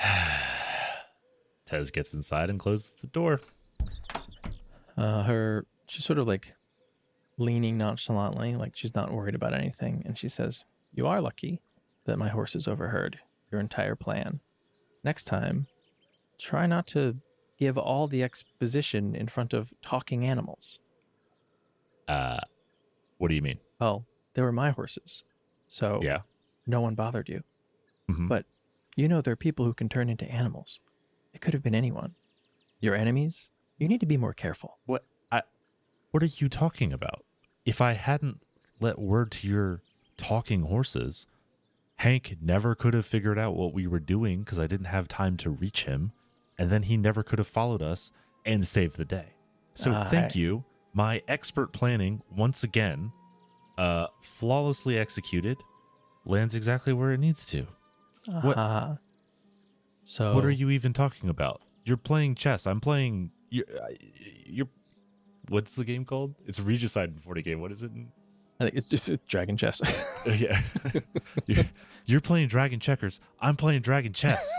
Tez gets inside and closes the door. Uh, her, she's sort of like leaning nonchalantly, like she's not worried about anything. And she says, "You are lucky that my horses overheard your entire plan. Next time, try not to give all the exposition in front of talking animals." Uh, what do you mean? Well, they were my horses, so Yeah. no one bothered you. Mhm. But you know there are people who can turn into animals. It could have been anyone. Your enemies, you need to be more careful. What I what are you talking about? If I hadn't let word to your talking horses, Hank never could have figured out what we were doing because I didn't have time to reach him, and then he never could have followed us and saved the day. So Uh, thank I- you. My expert planning, once again, uh, flawlessly executed, lands exactly where it needs to. What- Uh-huh. So What are you even talking about? You're playing chess. I'm playing. You're. you're what's the game called? It's Regicide in forty K. What is it? I think it's just a dragon chess. Yeah. you're, you're playing Dragon Checkers. I'm playing Dragon Chess.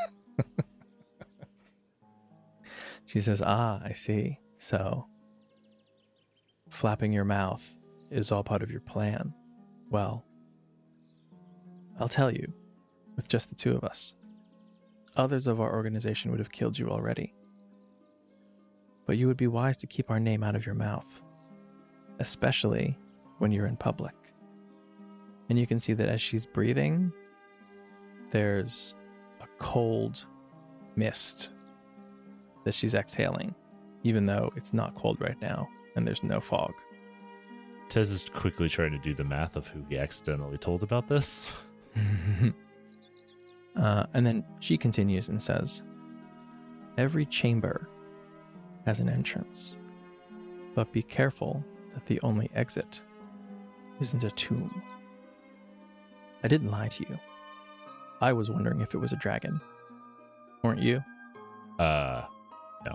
She says, "Ah, I see. So flapping your mouth is all part of your plan. Well, I'll tell you, with just the two of us, others of our organization would have killed you already. But you would be wise to keep our name out of your mouth, especially when you're in public." And you can see that as she's breathing, there's a cold mist that she's exhaling, even though it's not cold right now and there's no fog. Tez is quickly trying to do the math of who he accidentally told about this. uh, and then she continues and says, "Every chamber has an entrance. But be careful that the only exit isn't a tomb. I didn't lie to you. I was wondering if it was a dragon. Weren't you? Uh, no.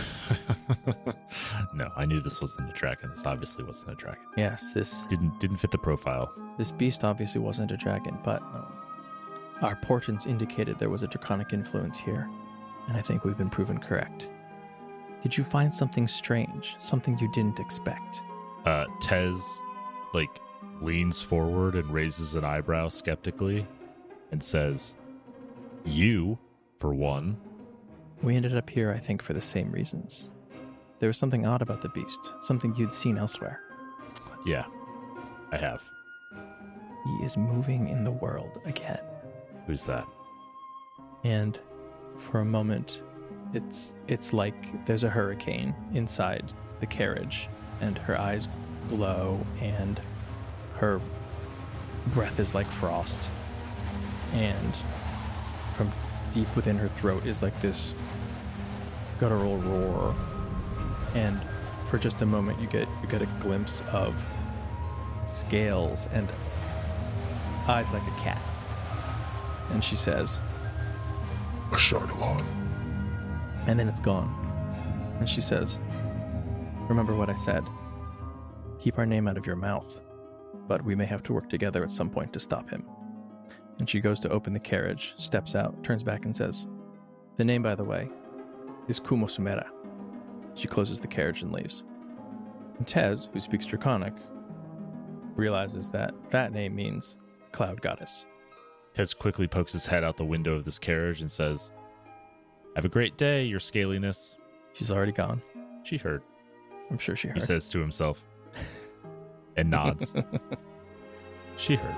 No, I knew this wasn't a dragon. This obviously wasn't a dragon. Yes, this Didn't didn't fit the profile. this beast obviously wasn't a dragon, but um, our portents indicated there was a draconic influence here, and I think we've been proven correct. Did you find something strange, something you didn't expect? Uh, Tez, like, leans forward and raises an eyebrow skeptically and says, "You, for one." We ended up here, I think, for the same reasons. There was something odd about the beast, something you'd seen elsewhere. Yeah, I have. He is moving in the world again. Who's that? And for a moment, it's it's like there's a hurricane inside the carriage, and her eyes glow, and her breath is like frost. And from deep within her throat is like this guttural roar. And for just a moment, you get you get a glimpse of scales and eyes like a cat. And she says, Ashardalon. and then it's gone. And she says, remember what I said. Keep our name out of your mouth, but we may have to work together at some point to stop him. And she goes to open the carriage, steps out, turns back and says, the name, by the way, is Kumo Sumera. She closes the carriage and leaves. And Tez, who speaks Draconic, realizes that that name means Cloud Goddess. Tez quickly pokes his head out the window of this carriage and says, "Have a great day, your scaliness." She's already gone. She heard, I'm sure she heard. he says to himself, and nods. She heard.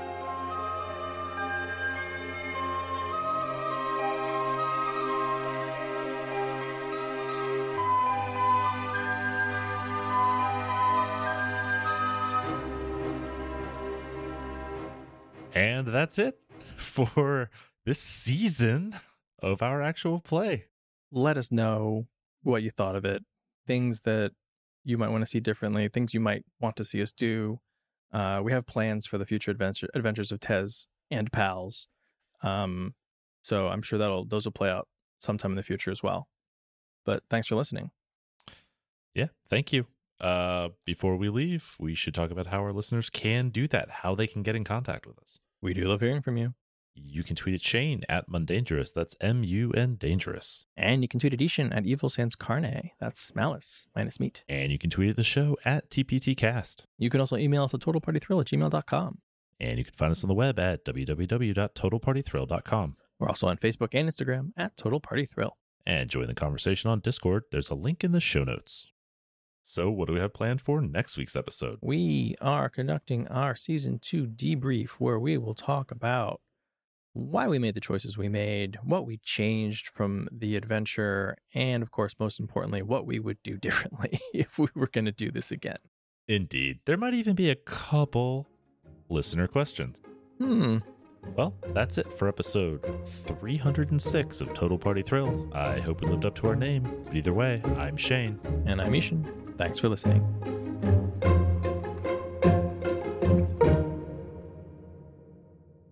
And that's it for this season of our actual play. Let us know what you thought of it, things that you might want to see differently, things you might want to see us do. Uh, we have plans for the future adventure, adventures of Tez and pals. Um, so I'm sure that'll those will play out sometime in the future as well. But thanks for listening. Yeah, thank you. Uh, before we leave, we should talk about how our listeners can do that, how they can get in contact with us. We do love hearing from you. You can tweet at Shane at Mundangerous. That's M U N Dangerous. And you can tweet at Ishan at Evil Sans Carne. That's malice minus meat. And you can tweet at the show at T P T Cast. You can also email us at totalpartythrill at gmail dot com. And you can find us on the web at w w w dot total party thrill dot com. We're also on Facebook and Instagram at Total Party Thrill. And join the conversation on Discord. There's a link in the show notes. So what do we have planned for next week's episode? We are conducting our season two debrief, where we will talk about why we made the choices we made, what we changed from the adventure, and of course, most importantly, what we would do differently if we were going to do this again. Indeed. There might even be a couple listener questions. Hmm. Well, that's it for episode three hundred six of Total Party Thrill. I hope we lived up to our name. But either way, I'm Shane. And I'm Ishan. Thanks for listening.